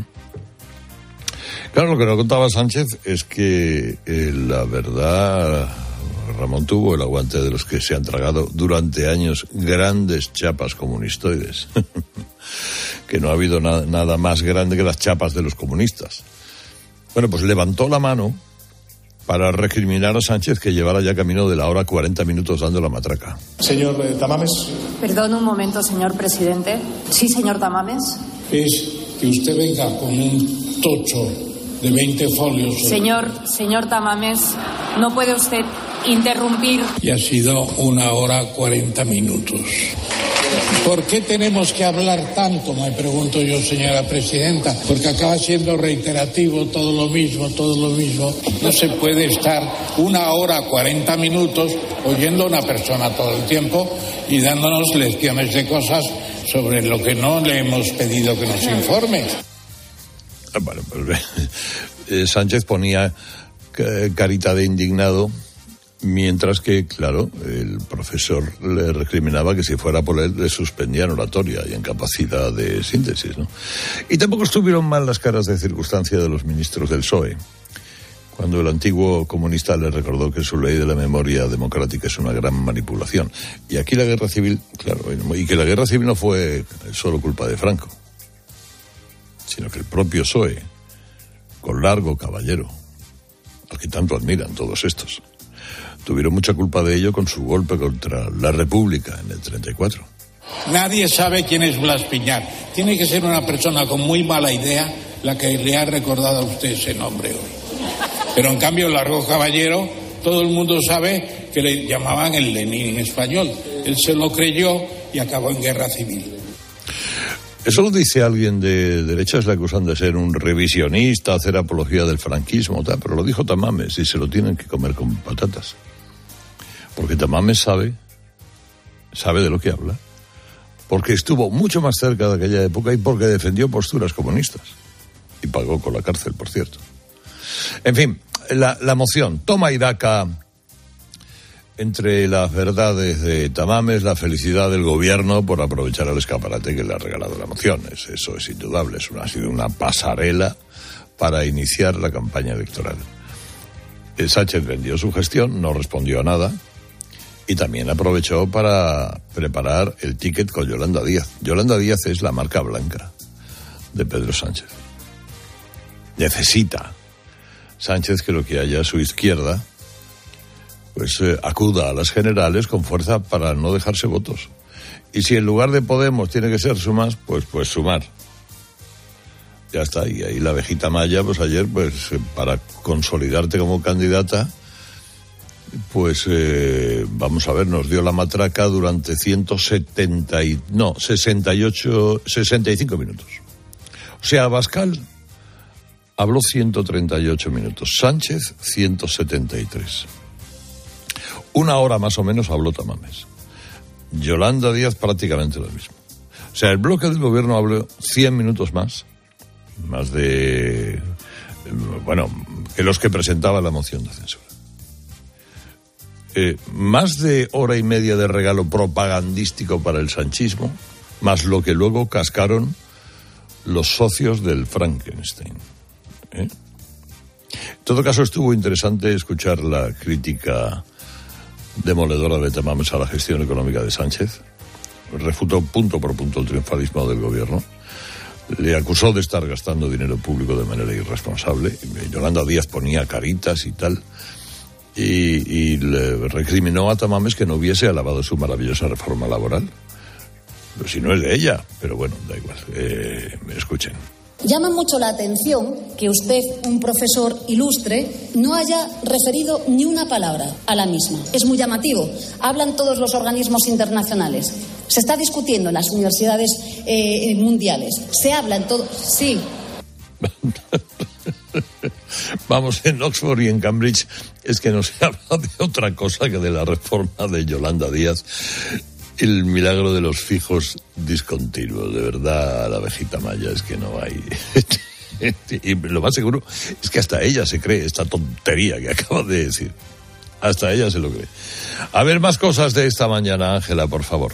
Claro, lo que nos contaba Sánchez es que eh, la verdad, Ramón, tuvo el aguante de los que se han tragado durante años grandes chapas comunistoides. Que no ha habido na- nada más grande que las chapas de los comunistas. Bueno, pues levantó la mano para recriminar a Sánchez que llevara ya camino de la hora cuarenta minutos dando la matraca. Señor eh, Tamames. Perdón un momento, señor presidente. Sí, señor Tamames. Es que usted venga con un tocho de veinte folios. Señor, señor Tamames, no puede usted interrumpir. Y ha sido una hora cuarenta minutos. ¿Por qué tenemos que hablar tanto? Me pregunto yo, señora presidenta. Porque acaba siendo reiterativo, todo lo mismo, todo lo mismo. No se puede estar una hora cuarenta minutos oyendo a una persona todo el tiempo y dándonos lecciones de cosas sobre lo que no le hemos pedido que nos informe. Bueno, pues, eh, Sánchez ponía carita de indignado, mientras que, claro, el profesor le recriminaba que si fuera por él le suspendían oratoria y en capacidad de síntesis, ¿no? Y tampoco estuvieron mal las caras de circunstancia de los ministros del P S O E, cuando el antiguo comunista le recordó que su ley de la memoria democrática es una gran manipulación. Y aquí la guerra civil, claro, y que la guerra civil no fue solo culpa de Franco, sino que el propio P S O E, con Largo, Caballero, al que tanto admiran todos estos, tuvieron mucha culpa de ello con su golpe contra la República en el treinta y cuatro. Nadie sabe quién es Blas Piñar. Tiene que ser una persona con muy mala idea la que le ha recordado a usted ese nombre hoy. Pero en cambio Largo Caballero, todo el mundo sabe que le llamaban el Lenin español. Él se lo creyó y acabó en guerra civil. Eso lo dice alguien de derechas, le acusan de ser un revisionista, hacer apología del franquismo, tal, pero lo dijo Tamames y se lo tienen que comer con patatas. Porque Tamames sabe, sabe de lo que habla, porque estuvo mucho más cerca de aquella época y porque defendió posturas comunistas. Y pagó con la cárcel, por cierto. En fin, la, la moción toma y daca entre las verdades de Tamames, la felicidad del gobierno por aprovechar el escaparate que le ha regalado la moción. Eso es indudable, es una, ha sido una pasarela para iniciar la campaña electoral. El Sánchez vendió su gestión, no respondió a nada, y también aprovechó para preparar el ticket con Yolanda Díaz. Yolanda Díaz es la marca blanca de Pedro Sánchez. Necesita Sánchez que lo que haya a su izquierda pues eh, acuda a las generales con fuerza para no dejarse votos. Y si en lugar de Podemos tiene que ser Sumar, pues pues Sumar. Ya está, y ahí la abejita Maya, pues ayer, pues eh, para consolidarte como candidata, pues eh, vamos a ver, nos dio la matraca durante ciento setenta y, no, sesenta y ocho, sesenta y cinco minutos. O sea, Abascal habló ciento treinta y ocho minutos, Sánchez ciento setenta y tres. Una hora más o menos habló Tamames. Yolanda Díaz prácticamente lo mismo. O sea, el bloque del gobierno habló cien minutos más, más de, bueno, que los que presentaban la moción de censura. Eh, más de hora y media de regalo propagandístico para el sanchismo, más lo que luego cascaron los socios del Frankenstein. ¿Eh? En todo caso, estuvo interesante escuchar la crítica demoledora de Tamames a la gestión económica de Sánchez. Refutó punto por punto el triunfalismo del gobierno. Le acusó de estar gastando dinero público de manera irresponsable. Yolanda Díaz ponía caritas y tal. Y, y le recriminó a Tamames que no hubiese alabado su maravillosa reforma laboral. Pero si no es de ella, pero bueno, da igual. Eh, escuchen. Llama mucho la atención que usted, un profesor ilustre, no haya referido ni una palabra a la misma. Es muy llamativo. Hablan todos los organismos internacionales. Se está discutiendo en las universidades eh, mundiales. Se habla en todo... Sí. Vamos, en Oxford y en Cambridge es que no se habla de otra cosa que de la reforma de Yolanda Díaz. El milagro de los fijos discontinuos. De verdad, la abejita maya es que no hay. Y lo más seguro es que hasta ella se cree esta tontería que acaba de decir. Hasta ella se lo cree. A ver, más cosas de esta mañana, Ángela, por favor.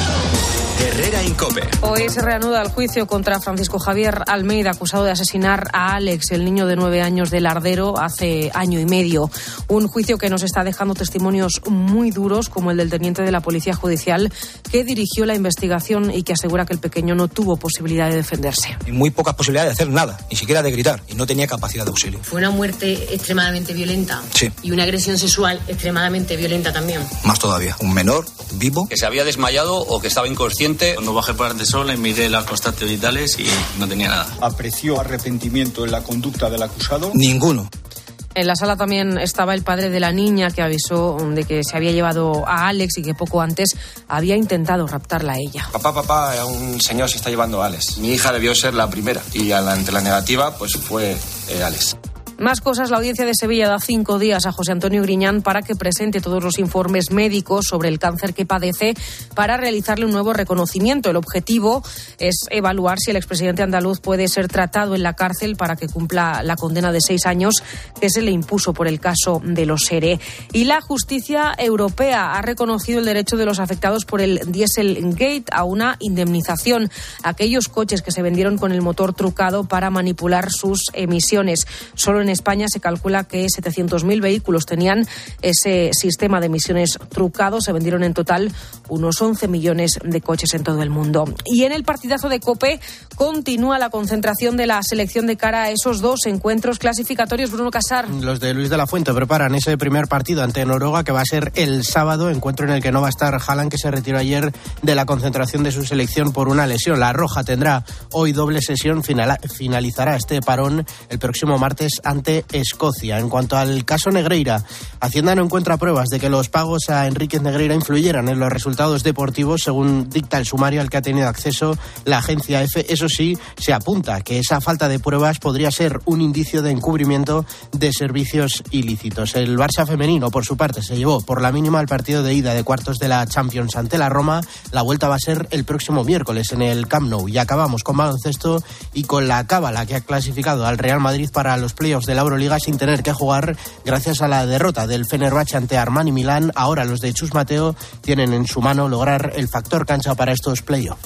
Herrera Incope. Hoy se reanuda el juicio contra Francisco Javier Almeida, acusado de asesinar a Alex, el niño de nueve años de Lardero, hace año y medio. Un juicio que nos está dejando testimonios muy duros, como el del teniente de la Policía Judicial, que dirigió la investigación y que asegura que el pequeño no tuvo posibilidad de defenderse. Muy pocas posibilidades de hacer nada, ni siquiera de gritar, y no tenía capacidad de auxilio. Fue una muerte extremadamente violenta. Sí. Y una agresión sexual extremadamente violenta también. Más todavía, un menor vivo. Que se había desmayado o que estaba inconsciente. Cuando bajé por ante sola y miré las constantes vitales y no tenía nada. ¿Apreció arrepentimiento en la conducta del acusado? Ninguno. En la sala también estaba el padre de la niña, que avisó de que se había llevado a Alex y que poco antes había intentado raptarla a ella. Papá, papá, un señor se está llevando a Alex. Mi hija debió ser la primera y ante la negativa pues fue eh, Alex. Más cosas, la Audiencia de Sevilla da cinco días a José Antonio Griñán para que presente todos los informes médicos sobre el cáncer que padece para realizarle un nuevo reconocimiento. El objetivo es evaluar si el expresidente andaluz puede ser tratado en la cárcel para que cumpla la condena de seis años que se le impuso por el caso de los ERE. Y la justicia europea ha reconocido el derecho de los afectados por el Dieselgate a una indemnización. Aquellos coches que se vendieron con el motor trucado para manipular sus emisiones. Solo en En España se calcula que setecientos mil vehículos tenían ese sistema de emisiones trucado. Se vendieron en total unos once millones de coches en todo el mundo. Y en el partidazo de COPE continúa la concentración de la selección de cara a esos dos encuentros clasificatorios. Bruno Casar. Los de Luis de la Fuente preparan ese primer partido ante Noruega, que va a ser el sábado, encuentro en el que no va a estar Haaland, que se retiró ayer de la concentración de su selección por una lesión. La Roja tendrá hoy doble sesión, final, finalizará este parón el próximo martes ante Escocia. En cuanto al caso Negreira, Hacienda no encuentra pruebas de que los pagos a Enríquez Negreira influyeran en los resultados deportivos, según dicta el sumario al que ha tenido acceso la agencia EFE. Eso sí, se apunta que esa falta de pruebas podría ser un indicio de encubrimiento de servicios ilícitos. El Barça femenino, por su parte, se llevó por la mínima el partido de ida de cuartos de la Champions ante la Roma. La vuelta va a ser el próximo miércoles en el Camp Nou. Y acabamos con baloncesto y con la cábala que ha clasificado al Real Madrid para los playoffs de la Euroliga sin tener que jugar gracias a la derrota del Fenerbahce ante Armani Milán. Ahora los de Chus Mateo tienen en su mano lograr el factor cancha para estos playoffs.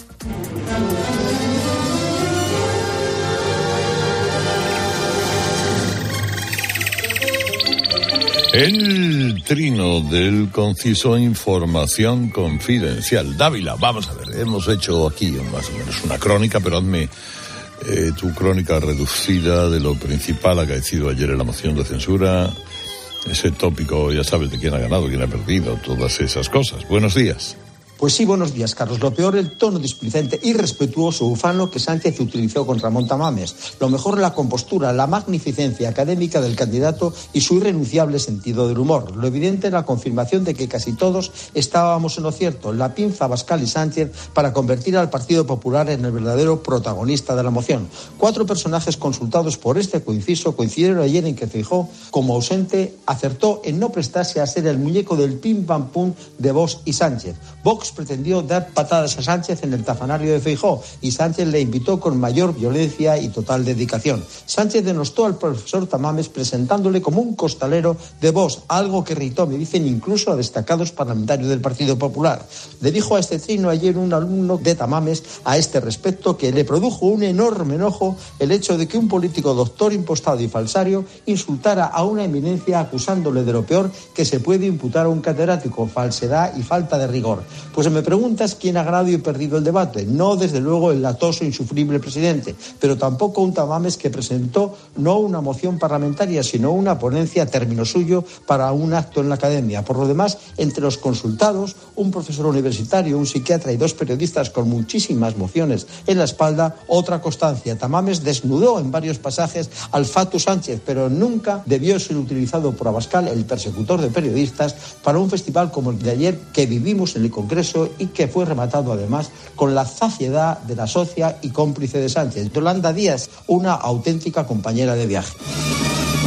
El trino del conciso Información Confidencial. Dávila, vamos a ver, hemos hecho aquí más o menos una crónica, pero hazme eh, tu crónica reducida de lo principal acaecido ayer en la moción de censura, ese tópico, ya sabes, de quién ha ganado, quién ha perdido, todas esas cosas. Buenos días. Pues sí, buenos días, Carlos. Lo peor, el tono displicente y respetuoso ufano que Sánchez utilizó contra Montamames. Lo mejor, la compostura, la magnificencia académica del candidato y su irrenunciable sentido del humor. Lo evidente, la confirmación de que casi todos estábamos en lo cierto. La pinza Abascal y Sánchez para convertir al Partido Popular en el verdadero protagonista de la moción. Cuatro personajes consultados por este coinciso coincidieron ayer en que Feijóo, como ausente, acertó en no prestarse a ser el muñeco del pim pam pum de Vox y Sánchez. Vox pretendió dar patadas a Sánchez en el tafanario de Feijóo y Sánchez le invitó con mayor violencia y total dedicación. Sánchez denostó al profesor Tamames presentándole como un costalero de Vox, algo que irritó, me dicen, incluso a destacados parlamentarios del Partido Popular. Le dijo a este trino ayer un alumno de Tamames a este respecto que le produjo un enorme enojo el hecho de que un político doctor impostado y falsario insultara a una eminencia acusándole de lo peor que se puede imputar a un catedrático, falsedad y falta de rigor. Pues me preguntas quién ha ganado y perdido el debate. No, desde luego, el latoso e insufrible presidente, pero tampoco un Tamames que presentó no una moción parlamentaria, sino una ponencia a término suyo para un acto en la academia. Por lo demás, entre los consultados, un profesor universitario, un psiquiatra y dos periodistas con muchísimas mociones en la espalda, otra constancia. Tamames desnudó en varios pasajes al Fatu Sánchez, pero nunca debió ser utilizado por Abascal, el persecutor de periodistas, para un festival como el de ayer que vivimos en el Congreso y que fue rematado además con la zafiedad de la socia y cómplice de Sánchez, Yolanda Díaz, una auténtica compañera de viaje.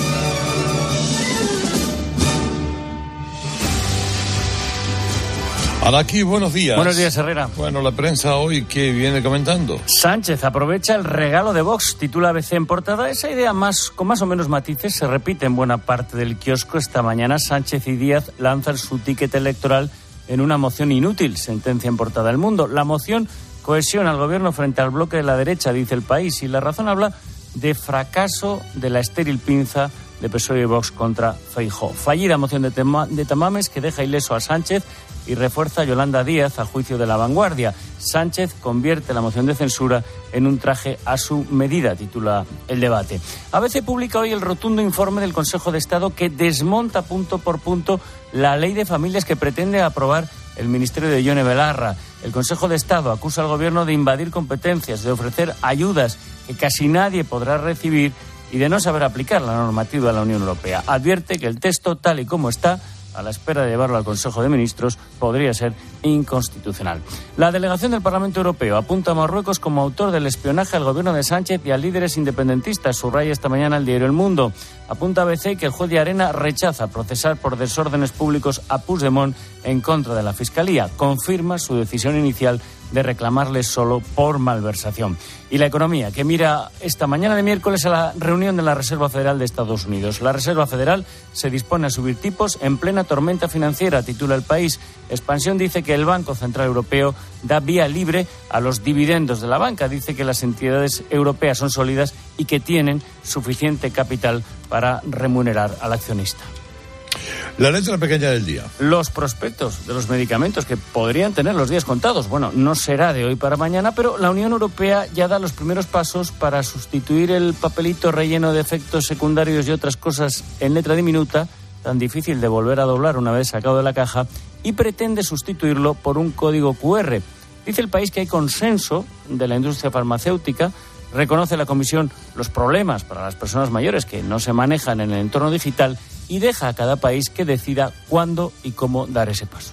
Araki, buenos días. Buenos días, Herrera. Bueno, la prensa hoy, ¿qué viene comentando? Sánchez aprovecha el regalo de Vox, titula A B C en portada. Esa idea más con más o menos matices se repite en buena parte del kiosco. Esta mañana Sánchez y Díaz lanzan su ticket electoral en una moción inútil, sentencia en portada El Mundo. La moción cohesiona al gobierno frente al bloque de la derecha, dice El País, y La Razón habla de fracaso de la estéril pinza de P S O E y Vox contra Feijóo. Fallida moción de, tema, de Tamames que deja ileso a Sánchez y refuerza a Yolanda Díaz, a juicio de La Vanguardia. Sánchez convierte la moción de censura en un traje a su medida, titula El Debate. A B C publica hoy el rotundo informe del Consejo de Estado que desmonta punto por punto la ley de familias que pretende aprobar el ministerio de Ione Belarra. El Consejo de Estado acusa al gobierno de invadir competencias, de ofrecer ayudas que casi nadie podrá recibir y de no saber aplicar la normativa de la Unión Europea. Advierte que el texto, tal y como está, a la espera de llevarlo al Consejo de Ministros, podría ser inconstitucional. La delegación del Parlamento Europeo apunta a Marruecos como autor del espionaje al gobierno de Sánchez y a líderes independentistas, subraya esta mañana el diario El Mundo. Apunta a B C que el juez de Arena rechaza procesar por desórdenes públicos a Puigdemont en contra de la Fiscalía. Confirma su decisión inicial de reclamarle solo por malversación. Y la economía, que mira esta mañana de miércoles a la reunión de la Reserva Federal de Estados Unidos. La Reserva Federal se dispone a subir tipos en plena tormenta financiera, titula El País. Expansión dice que el Banco Central Europeo da vía libre a los dividendos de la banca. Dice que las entidades europeas son sólidas y que tienen suficiente capital para remunerar al accionista. La letra pequeña del día. Los prospectos de los medicamentos que podrían tener los días contados. Bueno, no será de hoy para mañana, pero la Unión Europea ya da los primeros pasos para sustituir el papelito relleno de efectos secundarios y otras cosas en letra diminuta, tan difícil de volver a doblar una vez sacado de la caja, y pretende sustituirlo por un código cu erre. Dice El País que hay consenso de la industria farmacéutica. Reconoce la Comisión los problemas para las personas mayores que no se manejan en el entorno digital y deja a cada país que decida cuándo y cómo dar ese paso.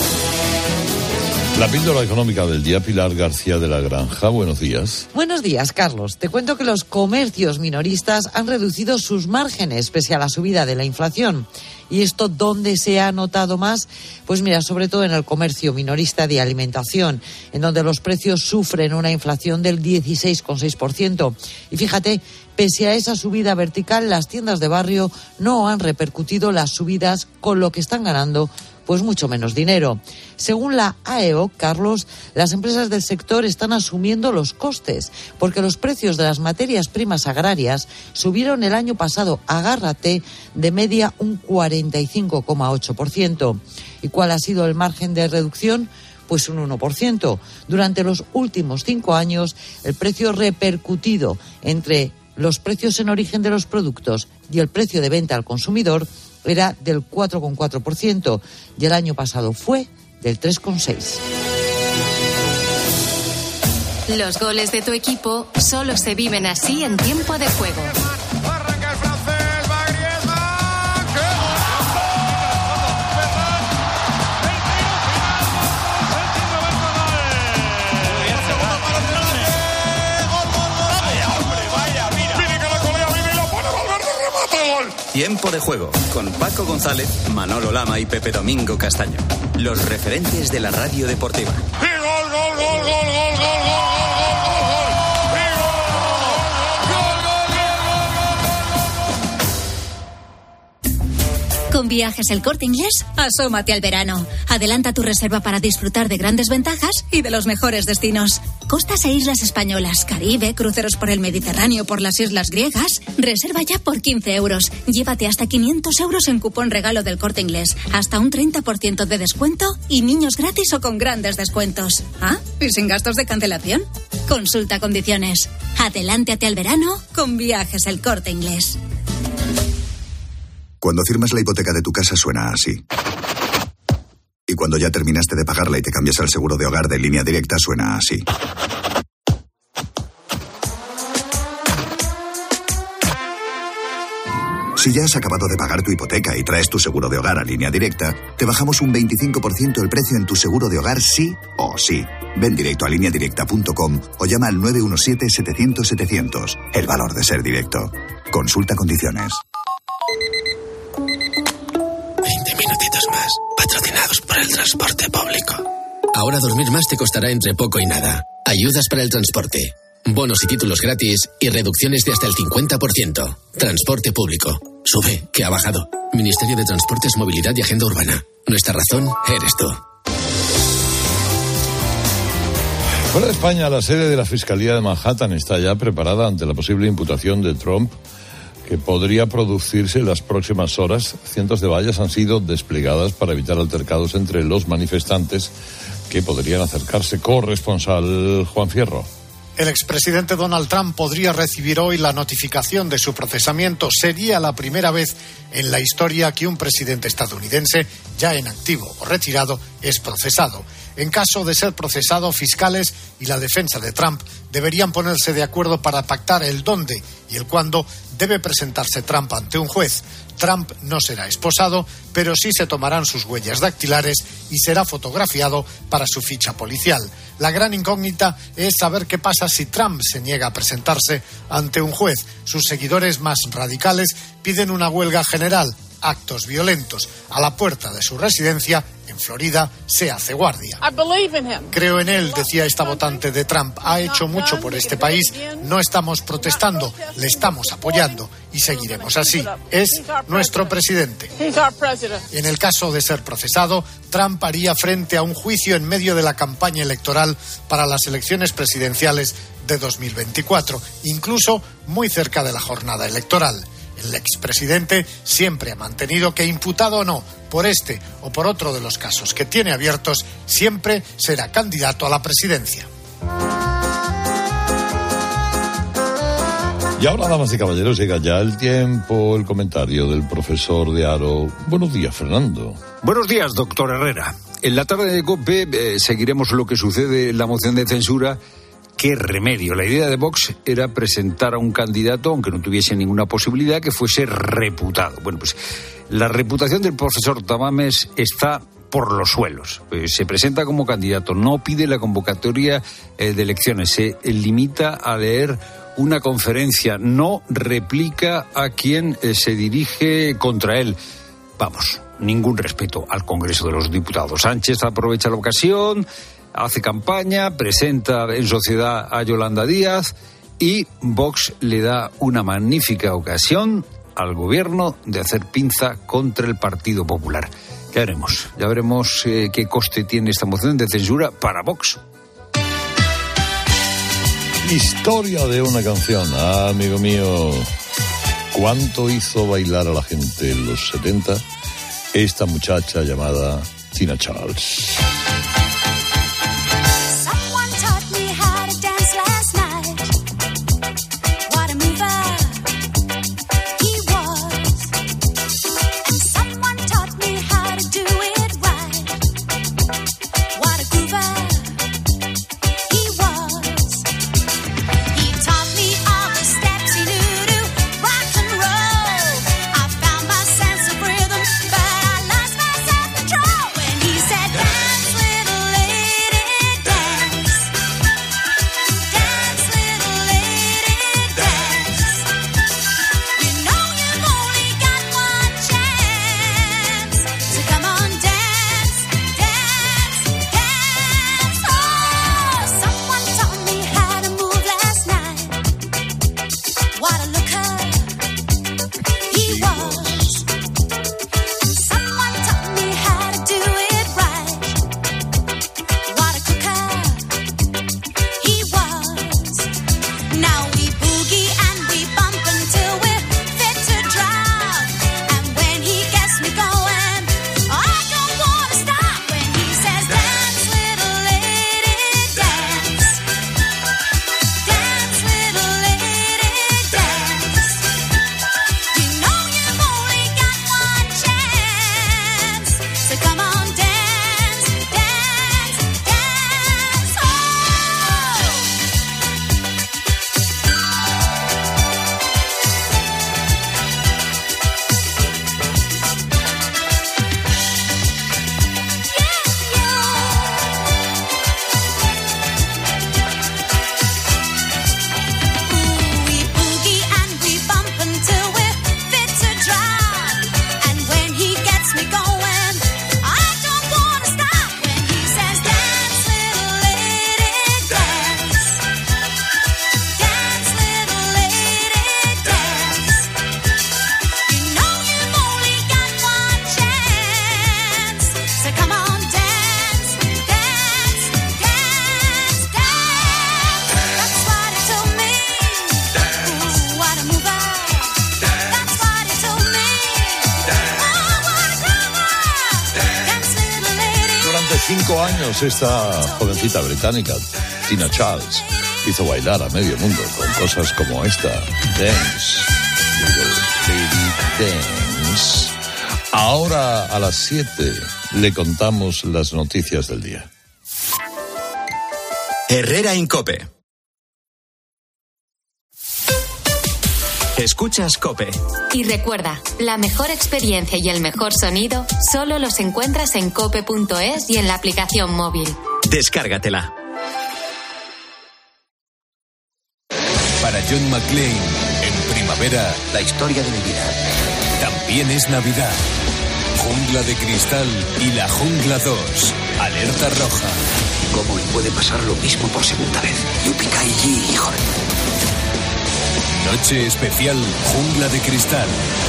La píldora económica del día, Pilar García de la Granja. Buenos días. Buenos días, Carlos. Te cuento que los comercios minoristas han reducido sus márgenes pese a la subida de la inflación. ¿Y esto dónde se ha notado más? Pues mira, sobre todo en el comercio minorista de alimentación, en donde los precios sufren una inflación del dieciséis coma seis por ciento. Y fíjate, pese a esa subida vertical, las tiendas de barrio no han repercutido las subidas, con lo que están ganando pues mucho menos dinero. Según la A E O, Carlos, las empresas del sector están asumiendo los costes, porque los precios de las materias primas agrarias subieron el año pasado, agárrate, de media un cuarenta y cinco coma ocho por ciento. ¿Y cuál ha sido el margen de reducción? Pues un uno por ciento. Durante los últimos cinco años, el precio repercutido entre los precios en origen de los productos y el precio de venta al consumidor era del cuatro coma cuatro por ciento y el año pasado fue del tres coma seis por ciento. Los goles de tu equipo solo se viven así en tiempo de juego. Tiempo de juego con Paco González, Manolo Lama y Pepe Domingo Castaño. Los referentes de la radio deportiva. ¡Y gol, gol, gol, gol, gol, gol, gol, gol, Con Viajes El Corte Inglés, asómate al verano. Adelanta tu reserva para disfrutar de grandes ventajas y de los mejores destinos. Costas e islas españolas, Caribe, cruceros por el Mediterráneo, por las islas griegas. Reserva ya por quince euros. Llévate hasta quinientos euros en cupón regalo del Corte Inglés. Hasta un treinta por ciento de descuento y niños gratis o con grandes descuentos. ¿Ah? ¿Y sin gastos de cancelación? Consulta condiciones. Adelántate al verano con Viajes El Corte Inglés. Cuando firmas la hipoteca de tu casa suena así. Y cuando ya terminaste de pagarla y te cambias al seguro de hogar de Línea Directa suena así. Si ya has acabado de pagar tu hipoteca y traes tu seguro de hogar a Línea Directa, te bajamos un veinticinco por ciento el precio en tu seguro de hogar sí o sí. Ven directo a línea directa punto com o llama al nueve uno siete, setecientos, setecientos. El valor de ser directo. Consulta condiciones. veinte minutitos más, patrocinados por el transporte público. Ahora dormir más te costará entre poco y nada. Ayudas para el transporte, bonos y títulos gratis y reducciones de hasta el cincuenta por ciento. Transporte público. Sube, que ha bajado. Ministerio de Transportes, Movilidad y Agenda Urbana. Nuestra razón eres tú. Fuera de España, la sede de la Fiscalía de Manhattan está ya preparada ante la posible imputación de Trump, que podría producirse en las próximas horas. Cientos de vallas han sido desplegadas para evitar altercados entre los manifestantes que podrían acercarse. Corresponsal Juan Fierro. El expresidente Donald Trump podría recibir hoy la notificación de su procesamiento. Sería la primera vez en la historia que un presidente estadounidense, ya en activo o retirado, es procesado. En caso de ser procesado, fiscales y la defensa de Trump deberían ponerse de acuerdo para pactar el dónde y el cuándo debe presentarse Trump ante un juez. Trump no será esposado, pero sí se tomarán sus huellas dactilares y será fotografiado para su ficha policial. La gran incógnita es saber qué pasa si Trump se niega a presentarse ante un juez. Sus seguidores más radicales piden una huelga general. Actos violentos a la puerta de su residencia en Florida se hace guardia. Creo en él, decía esta votante de Trump. Ha hecho mucho por este país. No estamos protestando, le estamos apoyando y seguiremos así. Es nuestro presidente. En el caso de ser procesado, Trump haría frente a un juicio en medio de la campaña electoral para las elecciones presidenciales de dos mil veinticuatro, incluso muy cerca de la jornada electoral. El expresidente siempre ha mantenido que, imputado o no por este o por otro de los casos que tiene abiertos, siempre será candidato a la presidencia. Y ahora, damas y caballeros, llega ya el tiempo, el comentario del profesor de Aro. Buenos días, Fernando. Buenos días, doctor Herrera. En la tarde de COPE eh, seguiremos lo que sucede en la moción de censura. ¡Qué remedio! La idea de Vox era presentar a un candidato, aunque no tuviese ninguna posibilidad, que fuese reputado. Bueno, pues la reputación del profesor Tamames está por los suelos. Pues se presenta como candidato, no pide la convocatoria eh, de elecciones, se limita a leer una conferencia, no replica a quien eh, se dirige contra él. Vamos, ningún respeto al Congreso de los Diputados. Sánchez aprovecha la ocasión, hace campaña, presenta en sociedad a Yolanda Díaz y Vox le da una magnífica ocasión al gobierno de hacer pinza contra el Partido Popular. Ya veremos, ya veremos eh, qué coste tiene esta moción de censura para Vox. Historia de una canción, ah, amigo mío. ¿Cuánto hizo bailar a la gente en los setenta esta muchacha llamada Tina Charles? Dance años esta jovencita británica, Tina Charles, hizo bailar a medio mundo con cosas como esta. Dance, little lady dance. Ahora a las siete le contamos las noticias del día. Herrera Incope. Escuchas COPE. Y recuerda, la mejor experiencia y el mejor sonido solo los encuentras en cope punto es y en la aplicación móvil. Descárgatela. Para John McClane, en primavera, la historia de mi vida. También es Navidad. Jungla de Cristal y La Jungla dos. Alerta roja. ¿Cómo me puede pasar lo mismo por segunda vez? Yupikai, hijo. Noche especial Jungla de Cristal.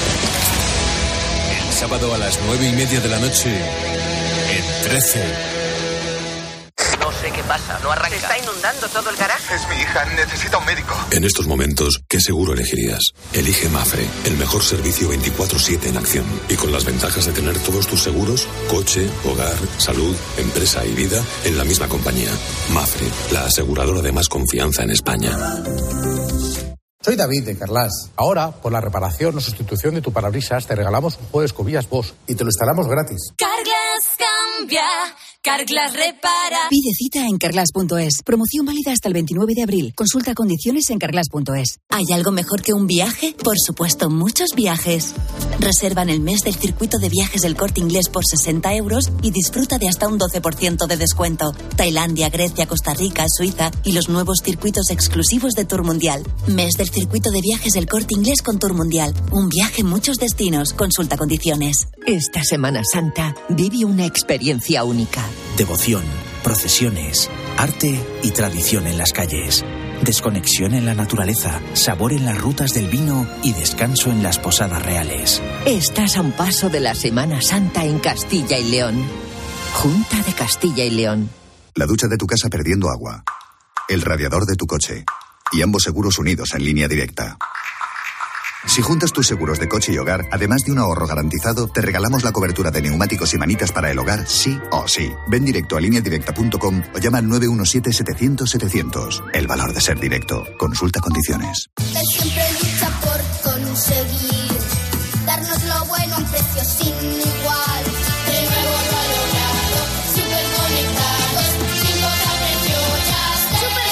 El sábado a las nueve y media de la noche en trece. No sé qué pasa, no arranca. ¿Se está inundando todo el garaje? Es mi hija, necesita un médico. En estos momentos, ¿qué seguro elegirías? Elige Mafre, el mejor servicio veinticuatro siete en acción. Y con las ventajas de tener todos tus seguros, coche, hogar, salud, empresa y vida, en la misma compañía. Mafre, la aseguradora de más confianza en España. Soy David de Carglass. Ahora, por la reparación o sustitución de tu parabrisas, te regalamos un juego de escobillas Bosch y te lo instalamos gratis. Carglass cambia, Carglass repara. Pide cita en carglass punto es. Promoción válida hasta el veintinueve de abril. Consulta condiciones en carglass punto es. ¿Hay algo mejor que un viaje? Por supuesto, muchos viajes. Reserva en el mes del circuito de viajes del Corte Inglés por sesenta euros y disfruta de hasta un doce por ciento de descuento. Tailandia, Grecia, Costa Rica, Suiza y los nuevos circuitos exclusivos de Tour Mundial. Mes del circuito de viajes del Corte Inglés con Tour Mundial. Un viaje, muchos destinos. Consulta condiciones. Esta Semana Santa vive una experiencia única. Devoción, procesiones, arte y tradición en las calles. Desconexión en la naturaleza, sabor en las rutas del vino y descanso en las posadas reales. Estás a un paso de la Semana Santa en Castilla y León. Junta de Castilla y León. La ducha de tu casa perdiendo agua. El radiador de tu coche. Y ambos seguros unidos en línea directa. Si juntas tus seguros de coche y hogar, además de un ahorro garantizado, te regalamos la cobertura de neumáticos y manitas para el hogar, sí o sí. Ven directo a línea directa punto com o llama al nueve uno siete, setecientos, setecientos. El valor de ser directo. Consulta condiciones. Él siempre lucha por conseguir darnos lo bueno a un precio sin igual. De nuevo lo ha logrado, súper conectados, sin cobrar precio, ya está. ¡Súper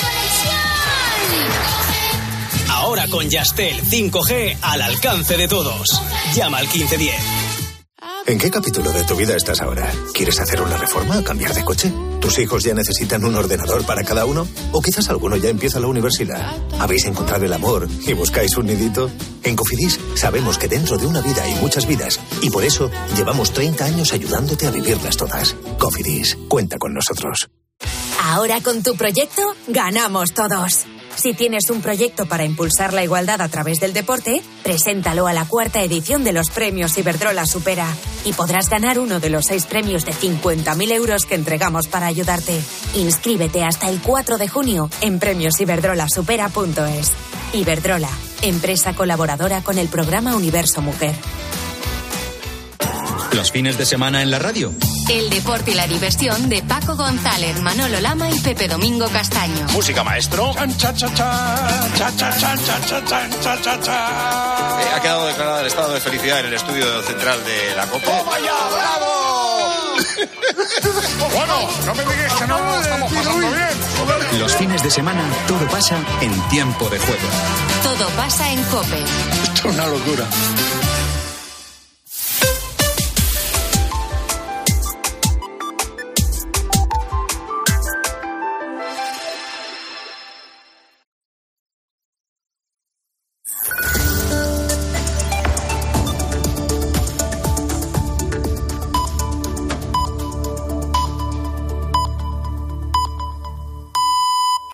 conexión! Ahora con Yastel cinco G al alcance de todos. Llama al quince diez. ¿En qué capítulo de tu vida estás ahora? ¿Quieres hacer una reforma o cambiar de coche? ¿Tus hijos ya necesitan un ordenador para cada uno? ¿O quizás alguno ya empieza la universidad? ¿Habéis encontrado el amor y buscáis un nidito? En Cofidis sabemos que dentro de una vida hay muchas vidas y por eso llevamos treinta años ayudándote a vivirlas todas. Cofidis, cuenta con nosotros. Ahora con tu proyecto, ganamos todos. Si tienes un proyecto para impulsar la igualdad a través del deporte, preséntalo a la cuarta edición de los premios Iberdrola Supera y podrás ganar uno de los seis premios de cincuenta mil euros que entregamos para ayudarte. Inscríbete hasta el cuatro de junio en premios iberdrola supera punto es. Iberdrola, empresa colaboradora con el programa Universo Mujer. Los fines de semana en la radio. El deporte y la diversión de Paco González, Manolo Lama y Pepe Domingo Castaño. Música, maestro. Chan, cha, cha, cha, cha, cha, cha, cha, cha, cha, cha, cha. Eh, ha quedado declarado el estado de felicidad en el estudio central de la COPE. ¡Toma ya, bravo! Bueno, no me digas que no lo estamos pasando bien. Los fines de semana todo pasa en tiempo de juego. Todo pasa en COPE. Esto es una locura.